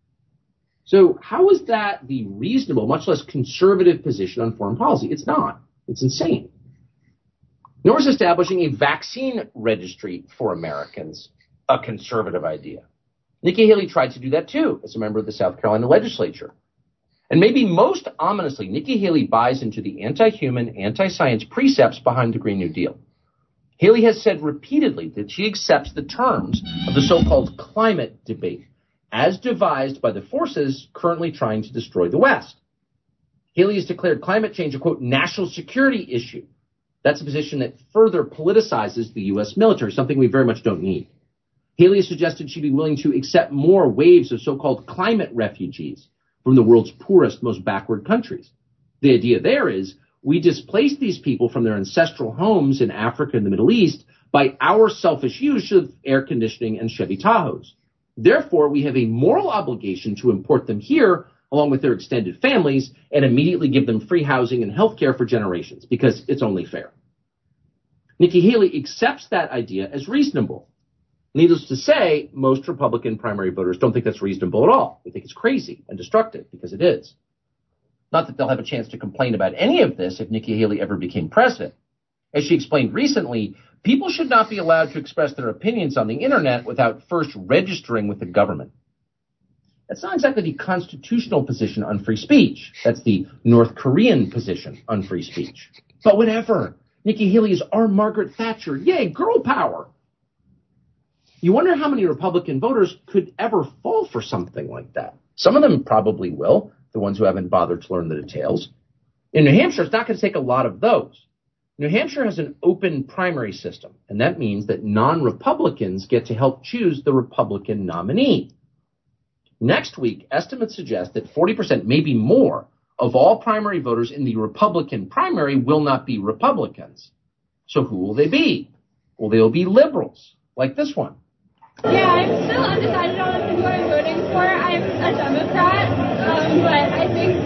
So how is that the reasonable, much less conservative position on foreign policy? It's not. It's insane. Nor is establishing a vaccine registry for Americans a conservative idea. Nikki Haley tried to do that too as a member of the South Carolina legislature. And maybe most ominously, Nikki Haley buys into the anti-human, anti-science precepts behind the Green New Deal. Haley has said repeatedly that she accepts the terms of the so-called climate debate as devised by the forces currently trying to destroy the West. Haley has declared climate change a, quote, national security issue. That's a position that further politicizes the U.S. military, something we very much don't need. Haley has suggested she'd be willing to accept more waves of so-called climate refugees from the world's poorest, most backward countries. The idea there is we displace these people from their ancestral homes in Africa and the Middle East by our selfish use of air conditioning and Chevy Tahoes. Therefore, we have a moral obligation to import them here along with their extended families and immediately give them free housing and health care for generations because it's only fair. Nikki Haley accepts that idea as reasonable. Needless to say, most Republican primary voters don't think that's reasonable at all. They think it's crazy and destructive because it is. Not that they'll have a chance to complain about any of this if Nikki Haley ever became president. As she explained recently, people should not be allowed to express their opinions on the internet without first registering with the government. That's not exactly the constitutional position on free speech. That's the North Korean position on free speech. But whatever. Nikki Haley is our Margaret Thatcher. Yay, girl power. You wonder how many Republican voters could ever fall for something like that. Some of them probably will, the ones who haven't bothered to learn the details. In New Hampshire, it's not going to take a lot of those. New Hampshire has an open primary system, and that means that non-Republicans get to help choose the Republican nominee. Next week, estimates suggest that 40%, maybe more, of all primary voters in the Republican primary will not be Republicans. So who will they be? Well, they will be liberals, like this one. Yeah, I'm still undecided on who I'm voting for. I'm a Democrat, but I think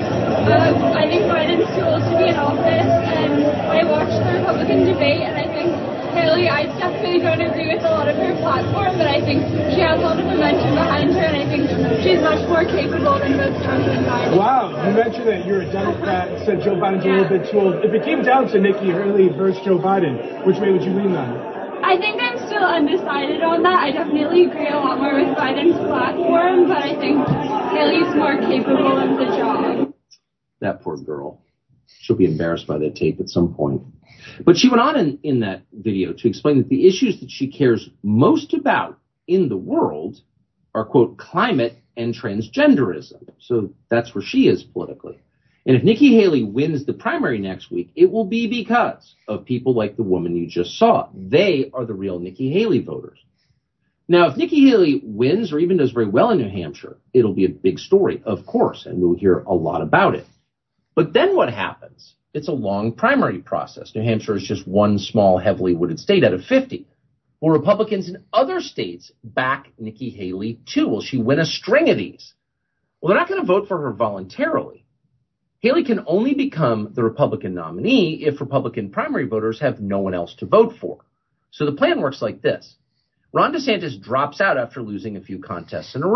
Biden's too old to be in office, and I watched the Republican debate, and I think Haley, I definitely don't agree with a lot of her platform, but I think she has a lot of momentum behind her, and I think she's much more capable than both Trump and Biden. Wow, you mentioned that you're a Democrat, said Joe Biden's a little bit too old. If it came down to Nikki Haley versus Joe Biden, which way would you lean on? I think I'm still undecided on that. I definitely agree a lot more with Biden's platform, but I think Haley's more capable of the job. That poor girl. She'll be embarrassed by that tape at some point. But she went on in that video to explain that the issues that she cares most about in the world are, quote, climate and transgenderism. So that's where she is politically. And if Nikki Haley wins the primary next week, it will be because of people like the woman you just saw. They are the real Nikki Haley voters. Now, if Nikki Haley wins or even does very well in New Hampshire, it'll be a big story, of course, and we'll hear a lot about it. But then what happens? It's a long primary process. New Hampshire is just one small, heavily wooded state out of 50. Well, Republicans in other states back Nikki Haley, too. Will she win a string of these? Well, they're not going to vote for her voluntarily. Haley can only become the Republican nominee if Republican primary voters have no one else to vote for. So the plan works like this. Ron DeSantis drops out after losing a few contests in a row.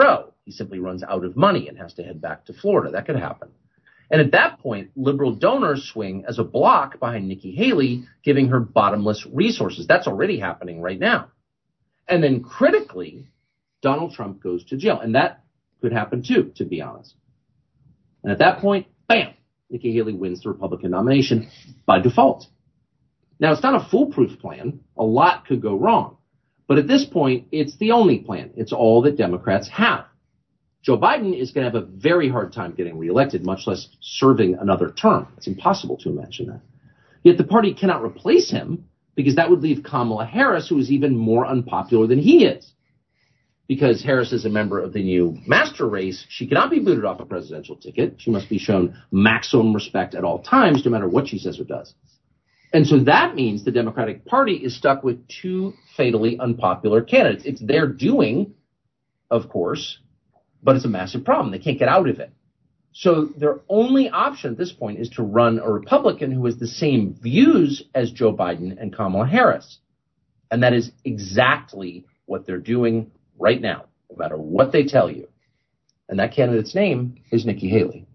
He simply runs out of money and has to head back to Florida. That could happen. And at that point, liberal donors swing as a block behind Nikki Haley, giving her bottomless resources. That's already happening right now. And then critically, Donald Trump goes to jail. And that could happen too, to be honest. And at that point, bam, Nikki Haley wins the Republican nomination by default. Now, it's not a foolproof plan. A lot could go wrong. But at this point, it's the only plan. It's all that Democrats have. Joe Biden is going to have a very hard time getting reelected, much less serving another term. It's impossible to imagine that. Yet the party cannot replace him because that would leave Kamala Harris, who is even more unpopular than he is. Because Harris is a member of the new master race, she cannot be booted off a presidential ticket. She must be shown maximum respect at all times, no matter what she says or does. And so that means the Democratic Party is stuck with two fatally unpopular candidates. It's their doing, of course, but it's a massive problem. They can't get out of it. So their only option at this point is to run a Republican who has the same views as Joe Biden and Kamala Harris. And that is exactly what they're doing right now, no matter what they tell you. And that candidate's name is Nikki Haley.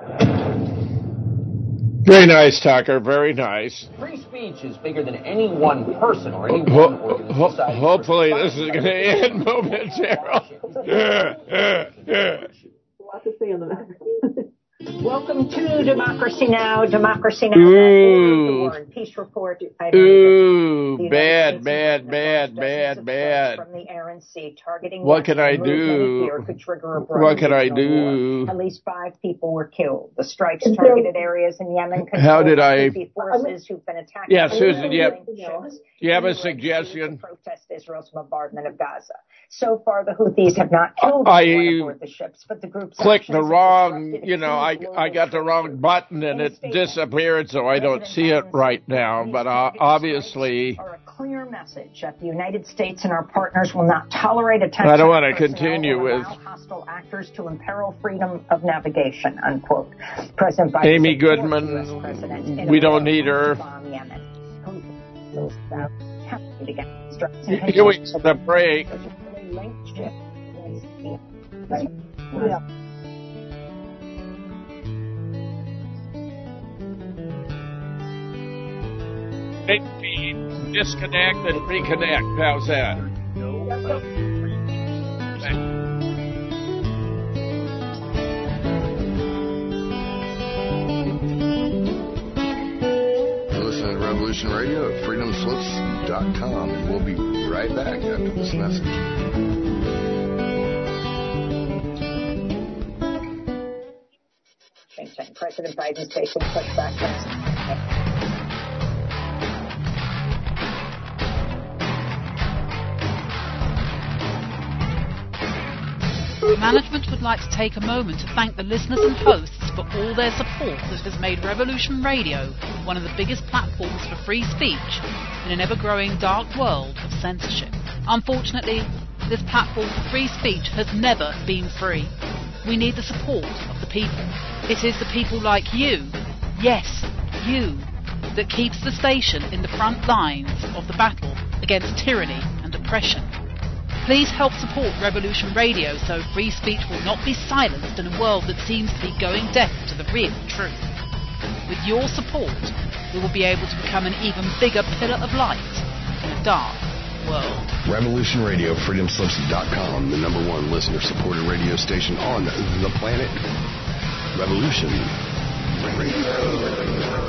Very nice, Tucker. Very nice. Free speech is bigger than any one person or any one organization. Hopefully this is going to end momentarily. Lots to say on the matter. Welcome to Democracy Now! Democracy Now! Ooh. Peace Report. Ooh, bad. From the RNC targeting. What can I do? What can I do? At least 5 people were killed. The strikes targeted areas in Yemen. How did I? Forces who've been attacking. Yeah, Susan. Yep. Do you have a suggestion? Protest Israel's bombardment of Gaza. So far, the Houthis have not killed anyone aboard the ships, but the group's clicked the wrong. I got the wrong button and it disappeared, so I don't see it right now. But obviously, are a clear message that the United States and our partners will not tolerate attacks. I don't want to continue with hostile actors to imperil freedom of navigation. Unquote. President Biden. Amy Goodman. We don't need her. Here we go. The break. Disconnect and reconnect. How's that? Listen to Revolution Radio at freedomslips.com, and we'll be right back after this message. President Biden's facing pushback. Management would like to take a moment to thank the listeners and hosts for all their support that has made Revolution Radio one of the biggest platforms for free speech in an ever-growing dark world of censorship. Unfortunately, this platform for free speech has never been free. We need the support of the people. It is the people like you, yes, you, that keeps the station in the front lines of the battle against tyranny and oppression. Please help support Revolution Radio so free speech will not be silenced in a world that seems to be going deaf to the real truth. With your support, we will be able to become an even bigger pillar of light in a dark world. Revolution Radio, freedomslips.com, the #1 listener-supported radio station on the planet. Revolution Radio.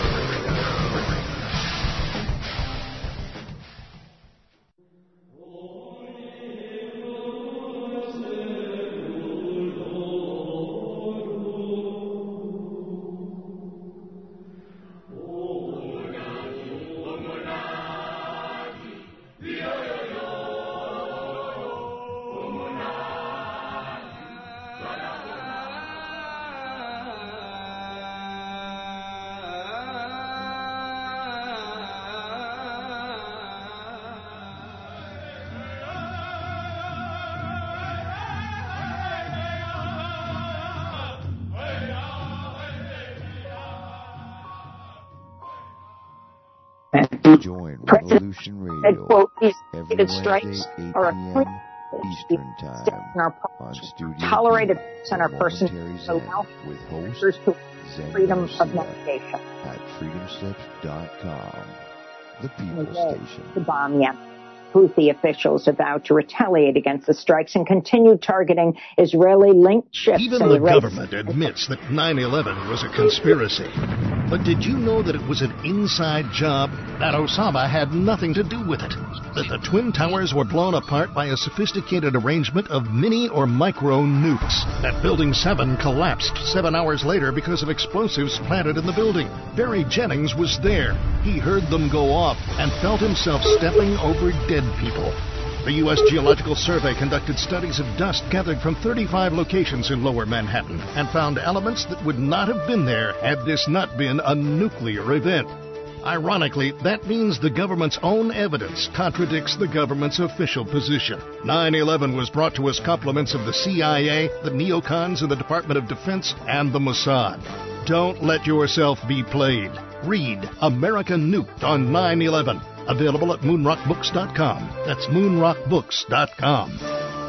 Join Revolution Radio every Wednesday, 8 p.m. Eastern Time on Studio tolerated on our person with host Zen freedom Garcia of navigation at freedomslips.com, the People Station. to bomb Yemen. Houthi officials have vowed to retaliate against the strikes and continue targeting Israeli-linked ships. Even in the Red government admits that 9/11 was a conspiracy. But did you know that it was an inside job? That Osama had nothing to do with it? That the Twin Towers were blown apart by a sophisticated arrangement of mini or micro nukes? That Building 7 collapsed 7 hours later because of explosives planted in the building? Barry Jennings was there. He heard them go off and felt himself stepping over dead people. The U.S. Geological Survey conducted studies of dust gathered from 35 locations in Lower Manhattan and found elements that would not have been there had this not been a nuclear event. Ironically, that means the government's own evidence contradicts the government's official position. 9/11 was brought to us compliments of the CIA, the neocons in the Department of Defense, and the Mossad. Don't let yourself be played. Read America Nuked on 9/11. Available at moonrockbooks.com. That's moonrockbooks.com.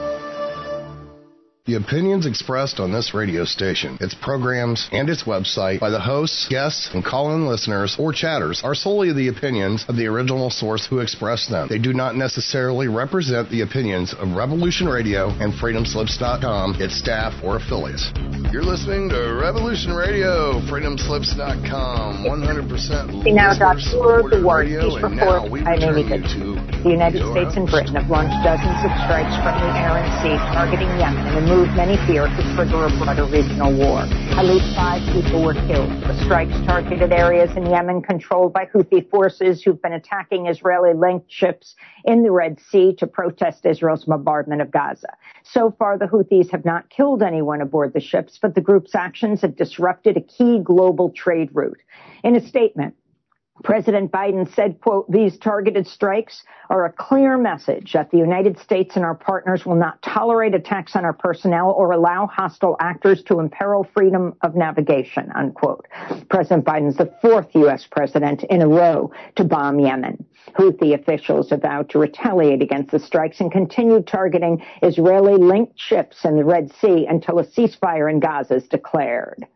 The opinions expressed on this radio station, its programs, and its website by the hosts, guests, and call-in listeners or chatters are solely the opinions of the original source who expressed them. They do not necessarily represent the opinions of Revolution Radio and freedomslips.com, its staff, or affiliates. You're listening to Revolution Radio, freedomslips.com, 100% Now.org, the War and Peace and now Report. we I'm Amy return you Goodman. to The United States and Britain have launched dozens of strikes from the air and sea targeting Yemen and moved many fear to trigger a broader regional war. At least 5 people were killed. The strikes targeted areas in Yemen controlled by Houthi forces who've been attacking Israeli-linked ships in the Red Sea to protest Israel's bombardment of Gaza. So far, the Houthis have not killed anyone aboard the ships, but the group's actions have disrupted a key global trade route. In a statement, President Biden said, quote, "These targeted strikes are a clear message that the United States and our partners will not tolerate attacks on our personnel or allow hostile actors to imperil freedom of navigation," unquote. President Biden's the 4th U.S. president in a row to bomb Yemen. Houthi officials have vowed to retaliate against the strikes and continue targeting Israeli-linked ships in the Red Sea until a ceasefire in Gaza is declared.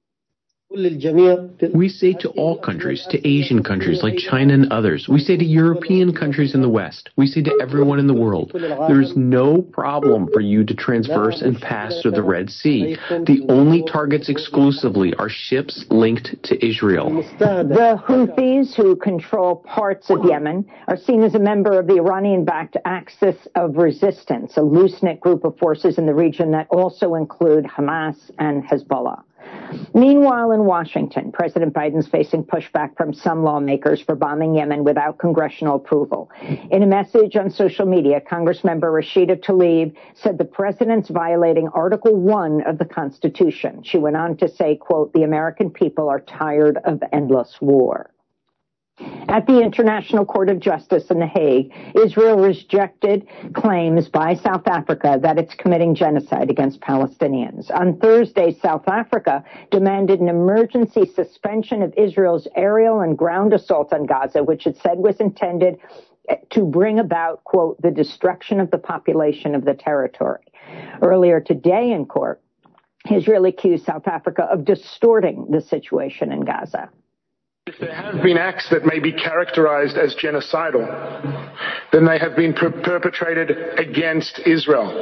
We say to all countries, to Asian countries like China and others, we say to European countries in the West, we say to everyone in the world, there is no problem for you to transverse and pass through the Red Sea. The only targets exclusively are ships linked to Israel. The Houthis, who control parts of Yemen, are seen as a member of the Iranian-backed Axis of Resistance, a loose-knit group of forces in the region that also include Hamas and Hezbollah. Meanwhile, in Washington, President Biden's facing pushback from some lawmakers for bombing Yemen without congressional approval. In a message on social media, Congressmember Rashida Tlaib said the president's violating Article 1 of the Constitution. She went on to say, quote, "The American people are tired of endless war." At the International Court of Justice in The Hague, Israel rejected claims by South Africa that it's committing genocide against Palestinians. On Thursday, South Africa demanded an emergency suspension of Israel's aerial and ground assault on Gaza, which it said was intended to bring about, quote, "the destruction of the population of the territory." Earlier today in court, Israel accused South Africa of distorting the situation in Gaza. If there have been acts that may be characterized as genocidal, then they have been perpetrated against Israel.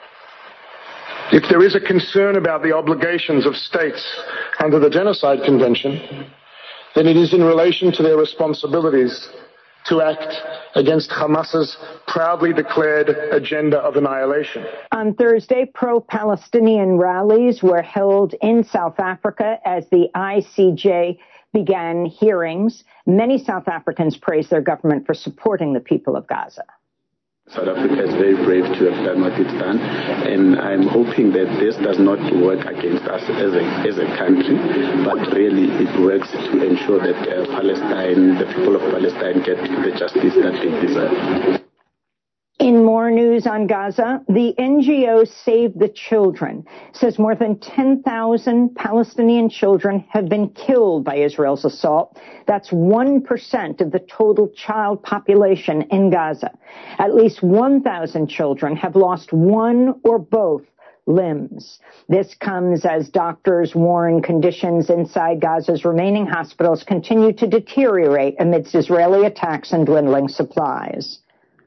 If there is a concern about the obligations of states under the Genocide Convention, then it is in relation to their responsibilities to act against Hamas's proudly declared agenda of annihilation. On Thursday, pro-Palestinian rallies were held in South Africa as the ICJ began hearings. Many South Africans praised their government for supporting the people of Gaza. South Africa is very brave to have done what it's done, and I'm hoping that this does not work against us as a country, but really it works to ensure that Palestine, the people of Palestine, get the justice that they deserve. In more news on Gaza, the NGO Save the Children says more than 10,000 Palestinian children have been killed by Israel's assault. That's 1% of the total child population in Gaza. At least 1,000 children have lost one or both limbs. This comes as doctors warn conditions inside Gaza's remaining hospitals continue to deteriorate amidst Israeli attacks and dwindling supplies.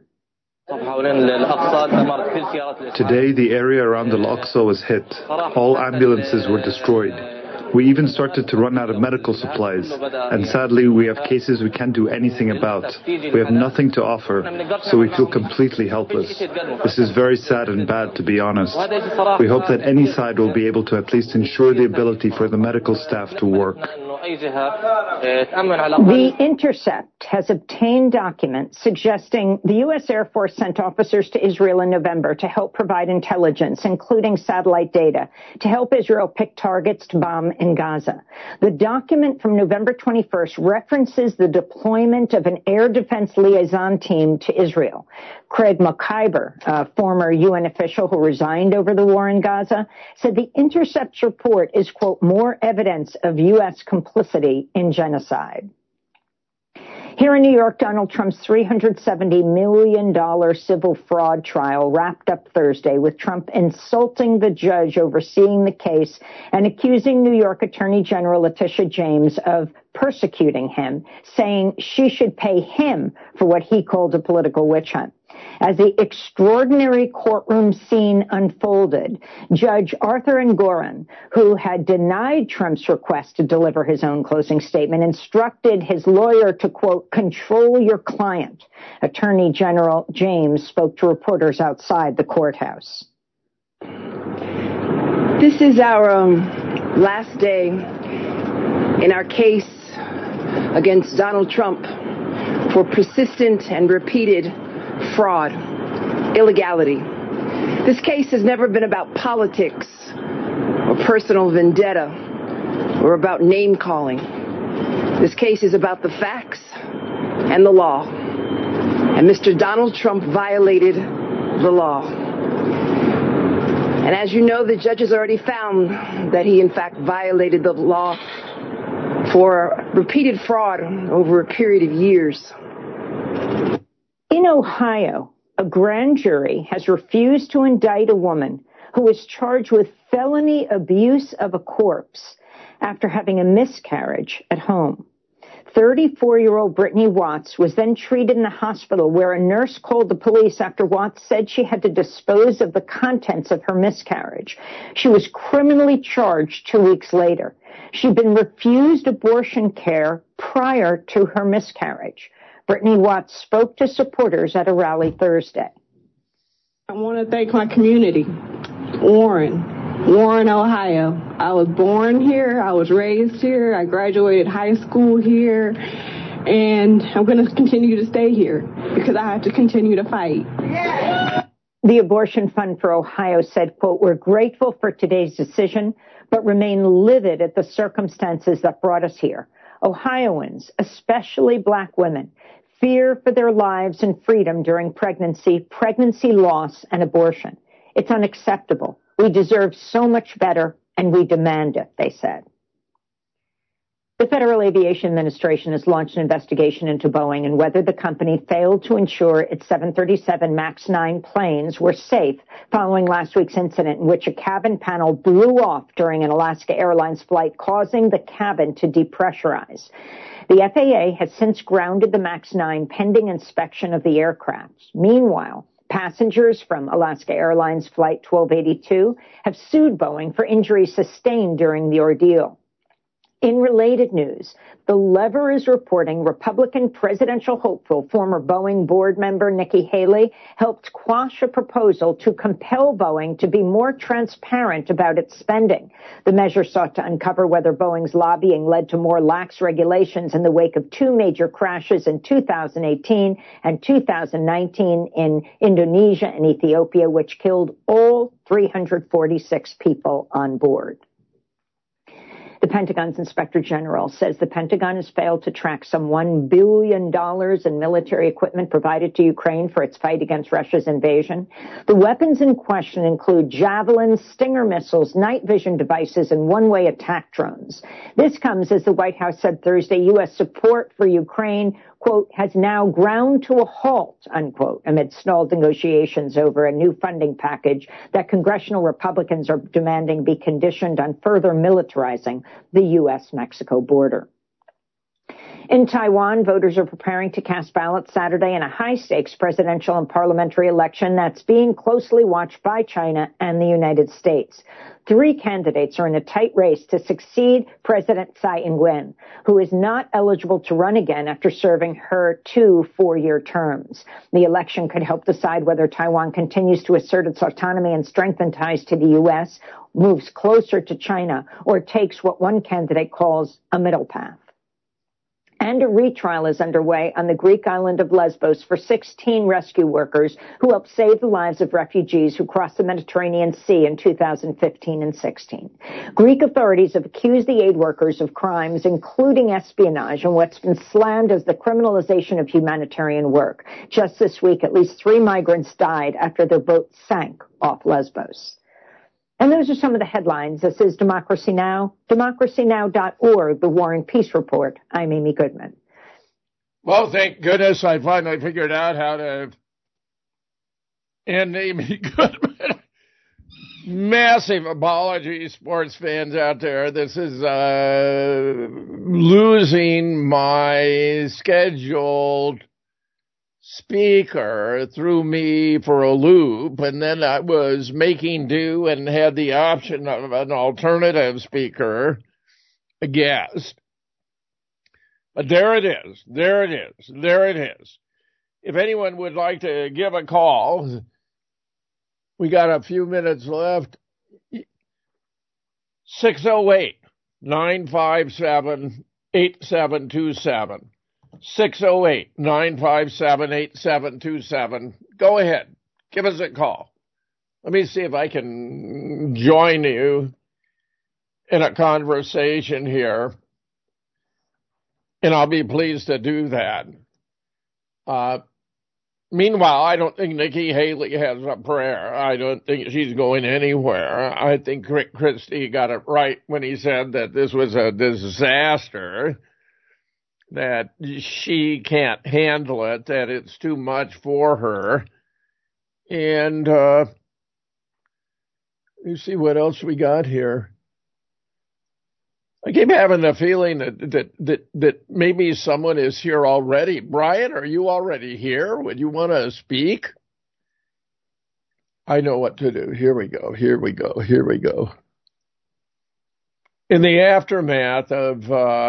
Today, the area around Al-Aqsa was hit. All ambulances were destroyed. We even started to run out of medical supplies, and sadly, we have cases we can't do anything about. We have nothing to offer, so we feel completely helpless. This is very sad and bad, to be honest. We hope that any side will be able to at least ensure the ability for the medical staff to work. The Intercept has obtained documents suggesting the U.S. Air Force sent officers to Israel in November to help provide intelligence, including satellite data, to help Israel pick targets to bomb in Gaza. The document from November 21st references the deployment of an air defense liaison team to Israel. Craig McIver, a former UN official who resigned over the war in Gaza, said the Intercept's report is, quote, more evidence of U.S. complicity in genocide. Here in New York, Donald Trump's $370 million civil fraud trial wrapped up Thursday with Trump insulting the judge overseeing the case and accusing New York Attorney General Letitia James of persecuting him, saying she should pay him for what he called a political witch hunt. As the extraordinary courtroom scene unfolded, Judge Arthur Engoron, who had denied Trump's request to deliver his own closing statement, instructed his lawyer to, quote, control your client. Attorney General James spoke to reporters outside the courthouse. This is our last day in our case against Donald Trump for persistent and repeated fraud, illegality. This case has never been about politics or personal vendetta or about name-calling. This case is about the facts and the law. And Mr. Donald Trump violated the law. And as you know, the judges already found that he, in fact, violated the law for repeated fraud over a period of years. In Ohio, a grand jury has refused to indict a woman who was charged with felony abuse of a corpse after having a miscarriage at home. 34-year-old Brittany Watts was then treated in the hospital where a nurse called the police after Watts said she had to dispose of the contents of her miscarriage. She was criminally charged 2 weeks later. She'd been refused abortion care prior to her miscarriage. Brittany Watts spoke to supporters at a rally Thursday. I want to thank my community, Warren, Ohio. I was born here. I was raised here. I graduated high school here. And I'm going to continue to stay here because I have to continue to fight. Yeah. The Abortion Fund for Ohio said, quote, we're grateful for today's decision, but remain livid at the circumstances that brought us here. Ohioans, especially Black women, fear for their lives and freedom during pregnancy loss, and abortion. It's unacceptable. We deserve so much better, and we demand it, they said. The Federal Aviation Administration has launched an investigation into Boeing and whether the company failed to ensure its 737 MAX 9 planes were safe following last week's incident in which a cabin panel blew off during an Alaska Airlines flight, causing the cabin to depressurize. The FAA has since grounded the MAX 9 pending inspection of the aircraft. Meanwhile, passengers from Alaska Airlines Flight 1282 have sued Boeing for injuries sustained during the ordeal. In related news, The Lever is reporting Republican presidential hopeful former Boeing board member Nikki Haley helped quash a proposal to compel Boeing to be more transparent about its spending. The measure sought to uncover whether Boeing's lobbying led to more lax regulations in the wake of two major crashes in 2018 and 2019 in Indonesia and Ethiopia, which killed all 346 people on board. The Pentagon's Inspector General says the Pentagon has failed to track some $1 billion in military equipment provided to Ukraine for its fight against Russia's invasion. The weapons in question include Javelins, Stinger missiles, night vision devices, and one-way attack drones. This comes as the White House said Thursday U.S. support for Ukraine, quote, has now ground to a halt, unquote, amid stalled negotiations over a new funding package that congressional Republicans are demanding be conditioned on further militarizing the U.S.-Mexico border. In Taiwan, voters are preparing to cast ballots Saturday in a high-stakes presidential and parliamentary election that's being closely watched by China and the United States. 3 candidates are in a tight race to succeed President Tsai Ing-wen, who is not eligible to run again after serving her 2 4-year terms. The election could help decide whether Taiwan continues to assert its autonomy and strengthen ties to the U.S., moves closer to China, or takes what one candidate calls a middle path. And a retrial is underway on the Greek island of Lesbos for 16 rescue workers who helped save the lives of refugees who crossed the Mediterranean Sea in 2015 and 16. Greek authorities have accused the aid workers of crimes, including espionage and what's been slammed as the criminalization of humanitarian work. Just this week, at least 3 migrants died after their boat sank off Lesbos. And those are some of the headlines. This is Democracy Now!, democracynow.org, the War and Peace Report. I'm Amy Goodman. Well, thank goodness I finally figured out how to end Amy Goodman. Massive apology, sports fans out there. This is losing my scheduled speaker threw me for a loop, and then I was making do and had the option of an alternative speaker, a guest. But there it is. If anyone would like to give a call, we got a few minutes left. 608-957-8727. 608-957-8727. Go ahead. Give us a call. Let me see if I can join you in a conversation here. And I'll be pleased to do that. Meanwhile, I don't think Nikki Haley has a prayer. I don't think she's going anywhere. I think Rick Christie got it right when he said that this was a disaster, that she can't handle it, that it's too much for her. And you see what else we got here. I keep having the feeling that maybe someone is here already. Brian, are you already here? Would you want to speak? I know what to do. Here we go. In the aftermath of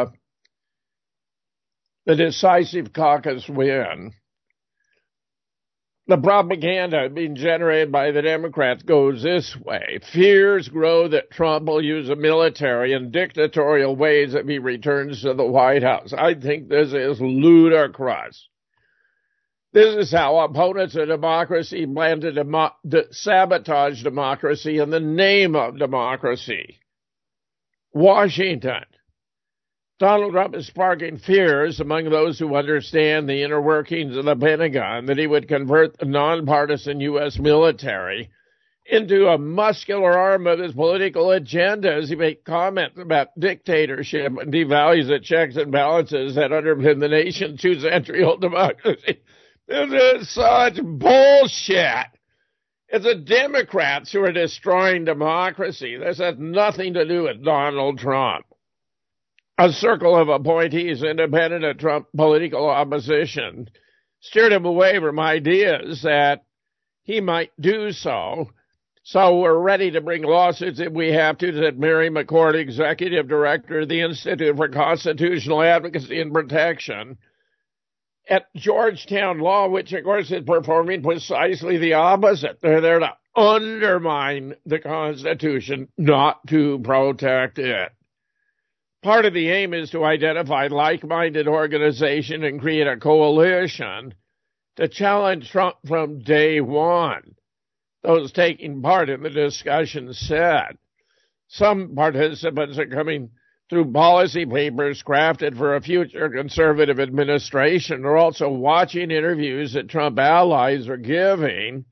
the decisive caucus win, the propaganda being generated by the Democrats goes this way. Fears grow that Trump will use the military in dictatorial ways if he returns to the White House. I think this is ludicrous. This is how opponents of democracy plan to sabotage democracy in the name of democracy. Washington. Donald Trump is sparking fears among those who understand the inner workings of the Pentagon that he would convert the nonpartisan U.S. military into a muscular arm of his political agenda as he makes comments about dictatorship and devalues the checks and balances that underpin the nation's 2-century-old democracy. This is such bullshit. It's the Democrats who are destroying democracy. This has nothing to do with Donald Trump. A circle of appointees independent of Trump political opposition steered him away from ideas that he might do so. So we're ready to bring lawsuits if we have to, said Mary McCord, executive director of the Institute for Constitutional Advocacy and Protection at Georgetown Law, which, of course, is performing precisely the opposite. They're there to undermine the Constitution, not to protect it. Part of the aim is to identify like-minded organizations and create a coalition to challenge Trump from day one. Those taking part in the discussion said some participants are coming through policy papers crafted for a future conservative administration. They're also watching interviews that Trump allies are giving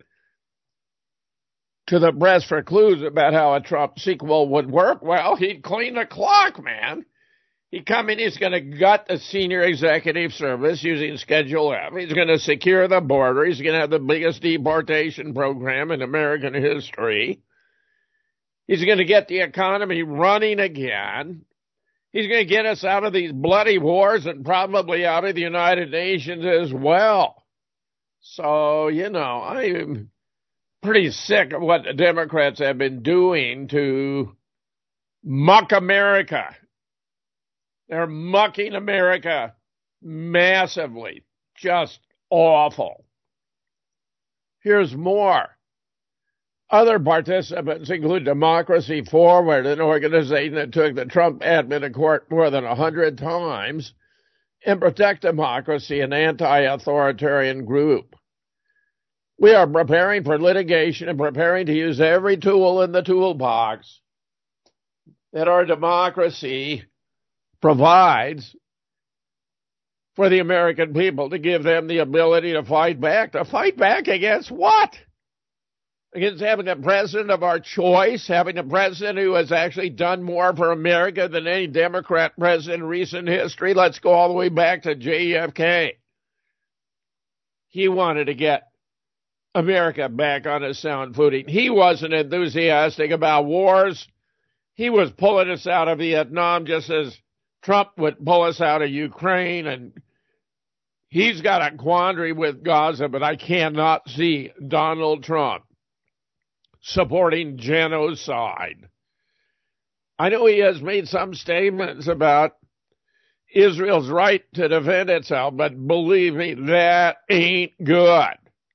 to the press for clues about how a Trump sequel would work. Well, he'd clean the clock, man. He'd come in, he's going to gut the senior executive service using Schedule F. He's going to secure the border. He's going to have the biggest deportation program in American history. He's going to get the economy running again. He's going to get us out of these bloody wars and probably out of the United Nations as well. So, I'm pretty sick of what the Democrats have been doing to muck America. They're mucking America massively. Just awful. Here's more. Other participants include Democracy Forward, an organization that took the Trump admin to court more than 100 times, and Protect Democracy, an anti-authoritarian group. We are preparing for litigation and preparing to use every tool in the toolbox that our democracy provides for the American people to give them the ability to fight back. To fight back against what? Against having a president of our choice, having a president who has actually done more for America than any Democrat president in recent history. Let's go all the way back to JFK. He wanted to get America back on a sound footing. He wasn't enthusiastic about wars. He was pulling us out of Vietnam just as Trump would pull us out of Ukraine, and he's got a quandary with Gaza, but I cannot see Donald Trump supporting genocide. I know he has made some statements about Israel's right to defend itself, but believe me, that ain't good.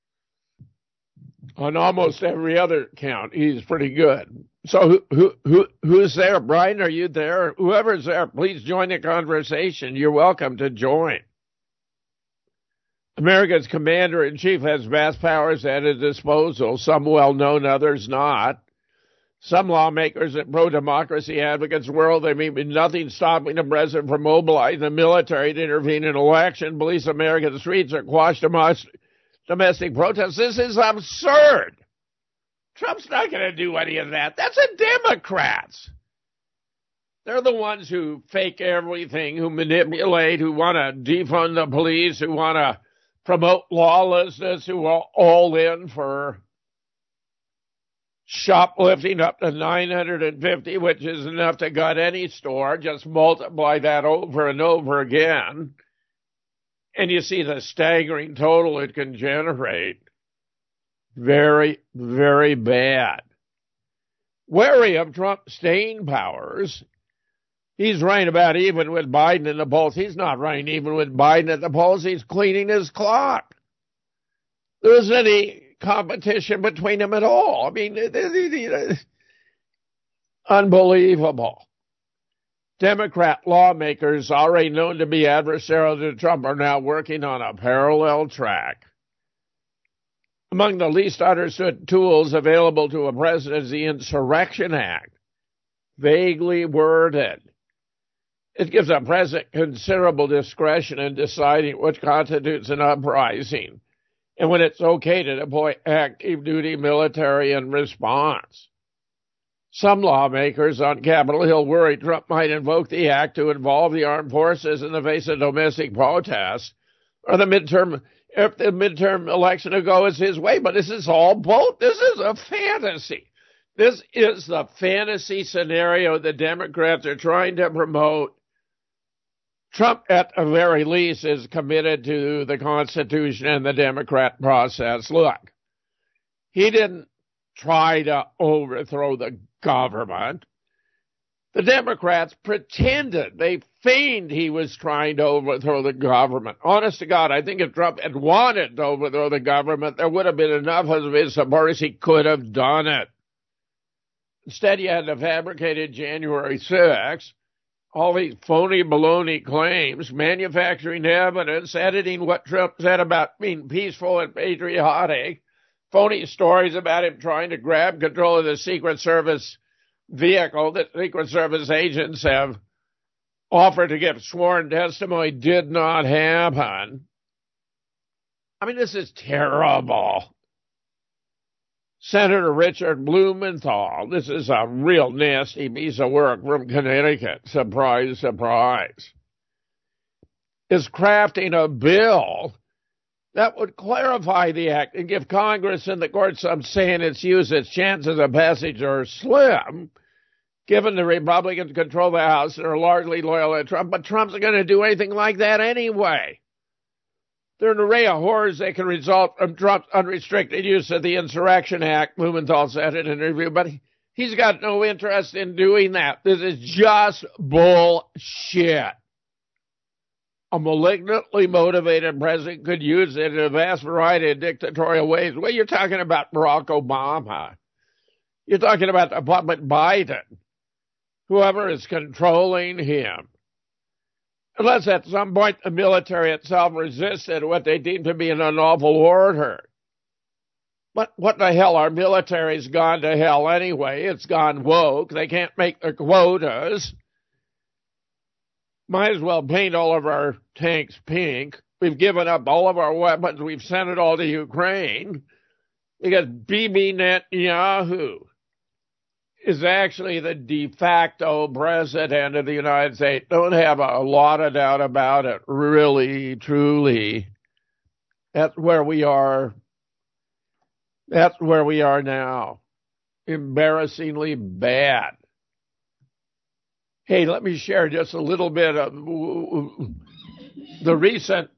On almost every other count, he's pretty good. So who's there? Brian, are you there? Whoever's there, please join the conversation. You're welcome to join. America's commander-in-chief has vast powers at his disposal, some well-known, others not. Some lawmakers and pro-democracy advocates world, they mean nothing stopping the president from mobilizing the military to intervene in an election, police American streets, or quash domestic protests. This is absurd. Trump's not going to do any of that. That's the Democrats. They're the ones who fake everything, who manipulate, who want to defund the police, who want to promote lawlessness, who are all in for shoplifting up to 950, which is enough to gut any store. Just multiply that over and over again, and you see the staggering total it can generate. Very, very bad. Wary of Trump's staying powers, he's running about even with Biden in the polls. He's not running even with Biden at the polls. He's cleaning his clock. There isn't any competition between them at all. I mean, unbelievable. Democrat lawmakers, already known to be adversarial to Trump, are now working on a parallel track. Among the least understood tools available to a president is the Insurrection Act, vaguely worded. It gives a president considerable discretion in deciding what constitutes an uprising and when it's okay to deploy active duty military in response. Some lawmakers on Capitol Hill worry Trump might invoke the act to involve the armed forces in the face of domestic protests or if the midterm election will go as his way. But this is all both. This is a fantasy. This is the fantasy scenario the Democrats are trying to promote. Trump, at the very least, is committed to the Constitution and the Democrat process. Look, he didn't try to overthrow the government. The Democrats pretended, they feigned he was trying to overthrow the government. Honest to God, I think if Trump had wanted to overthrow the government, there would have been enough of his supporters, he could have done it. Instead, you had the fabricated January 6th, all these phony baloney claims, manufacturing evidence, editing what Trump said about being peaceful and patriotic, phony stories about him trying to grab control of the Secret Service vehicle that Secret Service agents have offered to give sworn testimony did not happen. I mean, this is terrible. Senator Richard Blumenthal, this is a real nasty piece of work from Connecticut, surprise, surprise, is crafting a bill that would clarify the act and give Congress and the courts some say in its use. Its chances of passage are slim, given the Republicans control the House and are largely loyal to Trump, but Trump's going to do anything like that anyway. There are an array of horrors that can result from Trump's unrestricted use of the Insurrection Act, Blumenthal said in an interview, but he's got no interest in doing that. This is just bullshit. A malignantly motivated president could use it in a vast variety of dictatorial ways. Well, you're talking about Barack Obama. You're talking about the puppet Biden, whoever is controlling him. Unless at some point the military itself resisted what they deemed to be an unlawful order. But what the hell? Our military's gone to hell anyway. It's gone woke. They can't make their quotas. Might as well paint all of our tanks pink. We've given up all of our weapons. We've sent it all to Ukraine because Bibi Netanyahu is actually the de facto president of the United States. Don't have a lot of doubt about it. Really, truly. That's where we are. That's where we are now. Embarrassingly bad. Hey, let me share just a little bit of the recent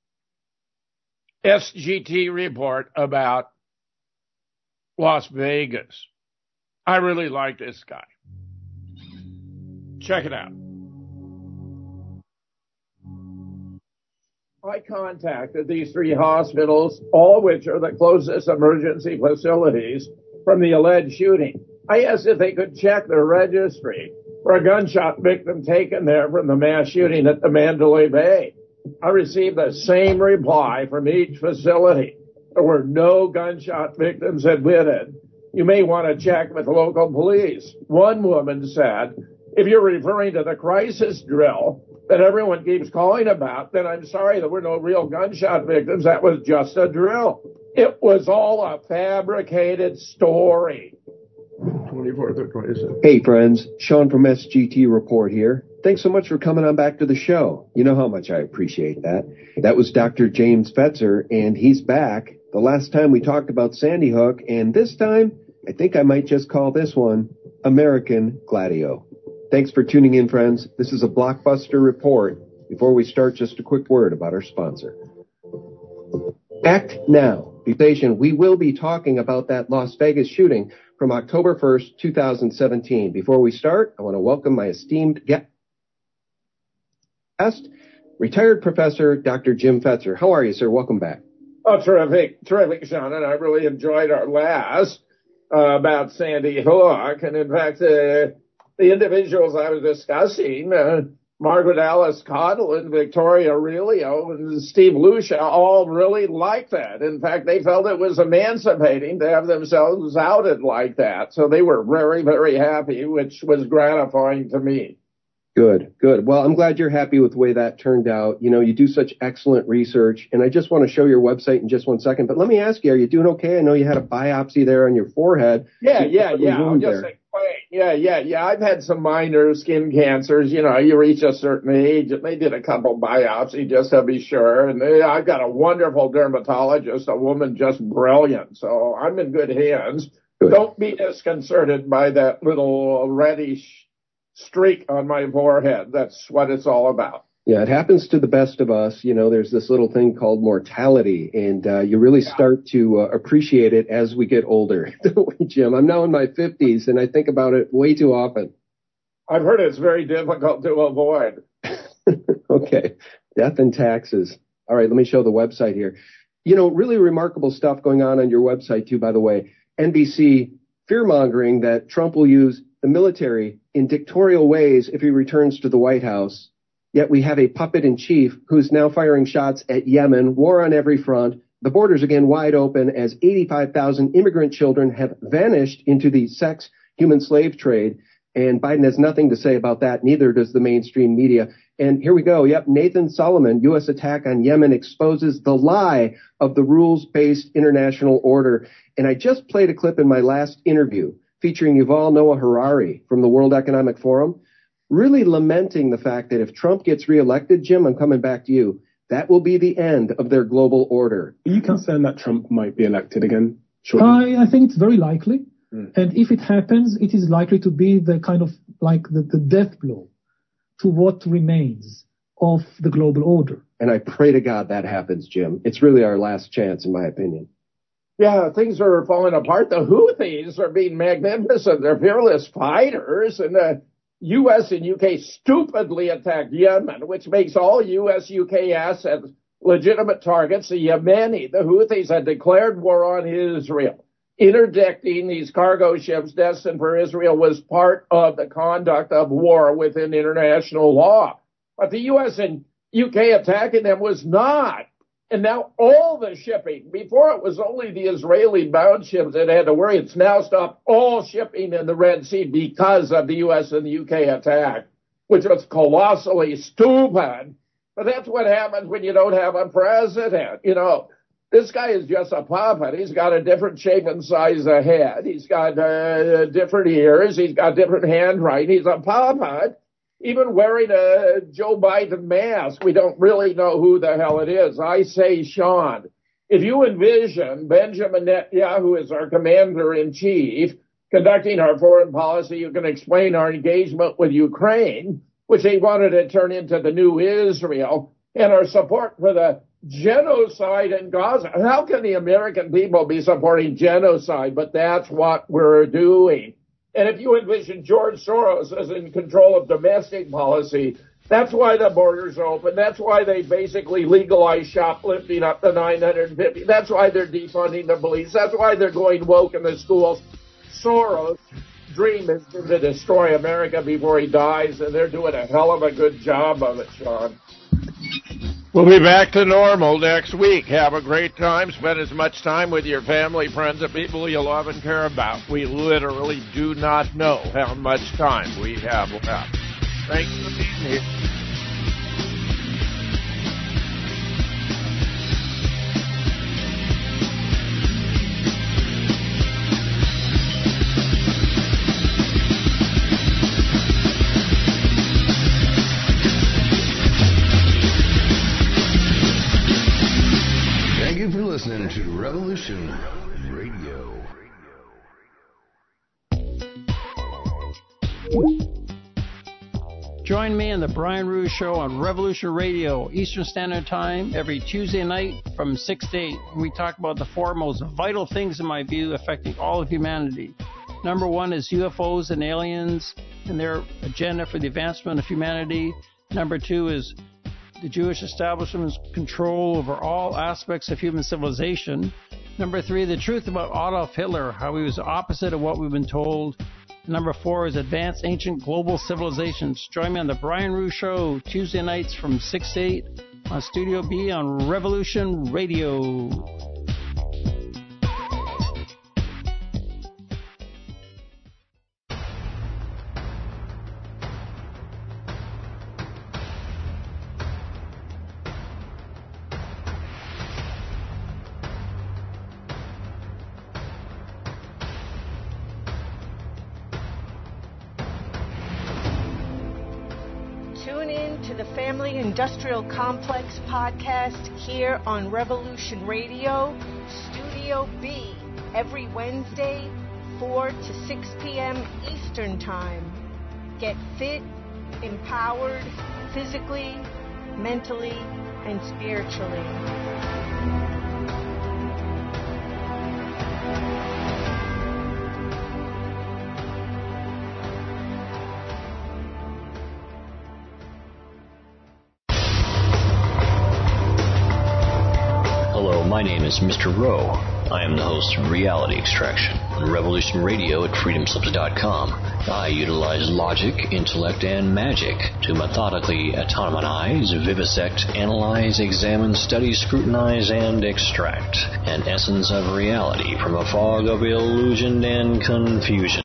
SGT report about Las Vegas. I really like this guy. Check it out. I contacted these 3 hospitals, all of which are the closest emergency facilities from the alleged shooting. I asked if they could check their registry for a gunshot victim taken there from the mass shooting at the Mandalay Bay. I received the same reply from each facility. There were no gunshot victims admitted. You may want to check with local police. One woman said, if you're referring to the crisis drill that everyone keeps calling about, then I'm sorry, there were no real gunshot victims. That was just a drill. It was all a fabricated story. 24th or 26th. Hey, friends. Sean from SGT Report here. Thanks so much for coming on back to the show. You know how much I appreciate that. That was Dr. James Fetzer, and he's back. The last time we talked about Sandy Hook, and this time, I think I might just call this one American Gladio. Thanks for tuning in, friends. This is a Blockbuster Report. Before we start, just a quick word about our sponsor. Act now. Be patient. We will be talking about that Las Vegas shooting from October 1st, 2017. Before we start, I want to welcome my esteemed guest, retired professor Dr. Jim Fetzer. How are you, sir? Welcome back. Oh, terrific, Sean, and I really enjoyed our last about Sandy Hook. And in fact, the individuals I was discussing, Margaret Alice Cottle and Victoria Aurelio and Steve Lucia, all really liked that. In fact, they felt it was emancipating to have themselves outed like that. So they were very, very happy, which was gratifying to me. Good. Well, I'm glad you're happy with the way that turned out. You know, you do such excellent research, and I just want to show your website in just one second. But let me ask you, are you doing okay? I know you had a biopsy there on your forehead. Yeah. I'll just explain. Yeah. I've had some minor skin cancers. You know, you reach a certain age, and they did a couple biopsies just to be sure. And I've got a wonderful dermatologist, a woman just brilliant. So I'm in good hands. Good. Don't be disconcerted by that little reddish streak on my forehead. That's what it's all about. Yeah, it happens to the best of us. You know, there's this little thing called mortality, and you really start to appreciate it as we get older. Jim, I'm now in my 50s, and I think about it way too often. I've heard it's very difficult to avoid. Okay, death and taxes. All right, let me show the website here. You know, really remarkable stuff going on your website, too, by the way. NBC fear-mongering that Trump will use the military in dictatorial ways if he returns to the White House. Yet we have a puppet in chief who's now firing shots at Yemen, war on every front. The borders again wide open as 85,000 immigrant children have vanished into the sex human slave trade. And Biden has nothing to say about that. Neither does the mainstream media. And here we go. Yep. Nathan Solomon, U.S. attack on Yemen exposes the lie of the rules-based international order. And I just played a clip in my last interview featuring Yuval Noah Harari from the World Economic Forum, really lamenting the fact that if Trump gets reelected, Jim, I'm coming back to you, that will be the end of their global order. Are you concerned that Trump might be elected again? I think it's very likely. And if it happens, it is likely to be the kind of like the death blow to what remains of the global order. And I pray to God that happens, Jim. It's really our last chance, in my opinion. Yeah, things are falling apart. The Houthis are being magnificent. They're fearless fighters. And the U.S. and U.K. stupidly attacked Yemen, which makes all U.S.-UK assets legitimate targets. The Yemeni, the Houthis, had declared war on Israel. Interdicting these cargo ships destined for Israel was part of the conduct of war within international law. But the U.S. and U.K. attacking them was not. And now all the shipping, before it was only the Israeli-bound ships that had to worry, it's now stopped all shipping in the Red Sea because of the U.S. and the U.K. attack, which was colossally stupid. But that's what happens when you don't have a president. You know, this guy is just a puppet. He's got a different shape and size of head. He's got different ears. He's got different handwriting. He's a puppet. Even wearing a Joe Biden mask, we don't really know who the hell it is. I say, Sean, if you envision Benjamin Netanyahu as our commander-in-chief conducting our foreign policy, you can explain our engagement with Ukraine, which they wanted to turn into the new Israel, and our support for the genocide in Gaza. How can the American people be supporting genocide? But that's what we're doing. And if you envision George Soros as in control of domestic policy, that's why the border's open. That's why they basically legalize shoplifting up to 950. That's why they're defunding the police. That's why they're going woke in the schools. Soros' dream is to destroy America before he dies, and they're doing a hell of a good job of it, Sean. We'll be back to normal next week. Have a great time. Spend as much time with your family, friends, and people you love and care about. We literally do not know how much time we have left. Thanks for being here. Listening to Revolution Radio. Join me on the Brian Ruhe Show on Revolution Radio, Eastern Standard Time, every Tuesday night from 6 to 8. We talk about the four most vital things, in my view, affecting all of humanity. Number one is UFOs and aliens and their agenda for the advancement of humanity. Number two is the Jewish establishment's control over all aspects of human civilization. Number three, the truth about Adolf Hitler, how he was the opposite of what we've been told. Number four is advanced ancient global civilizations. Join me on the Brian Ruhe Show, Tuesday nights from 6 to 8 on Studio B on Revolution Radio. Industrial Complex podcast here on Revolution Radio, Studio B, every Wednesday, 4 to 6 p.m. Eastern Time. Get fit, empowered, physically, mentally, and spiritually. My name is Mr. Rowe. I am the host of Reality Extraction on Revolution Radio at freedomslips.com. I utilize logic, intellect, and magic to methodically atomize, vivisect, analyze, examine, study, scrutinize, and extract an essence of reality from a fog of illusion and confusion.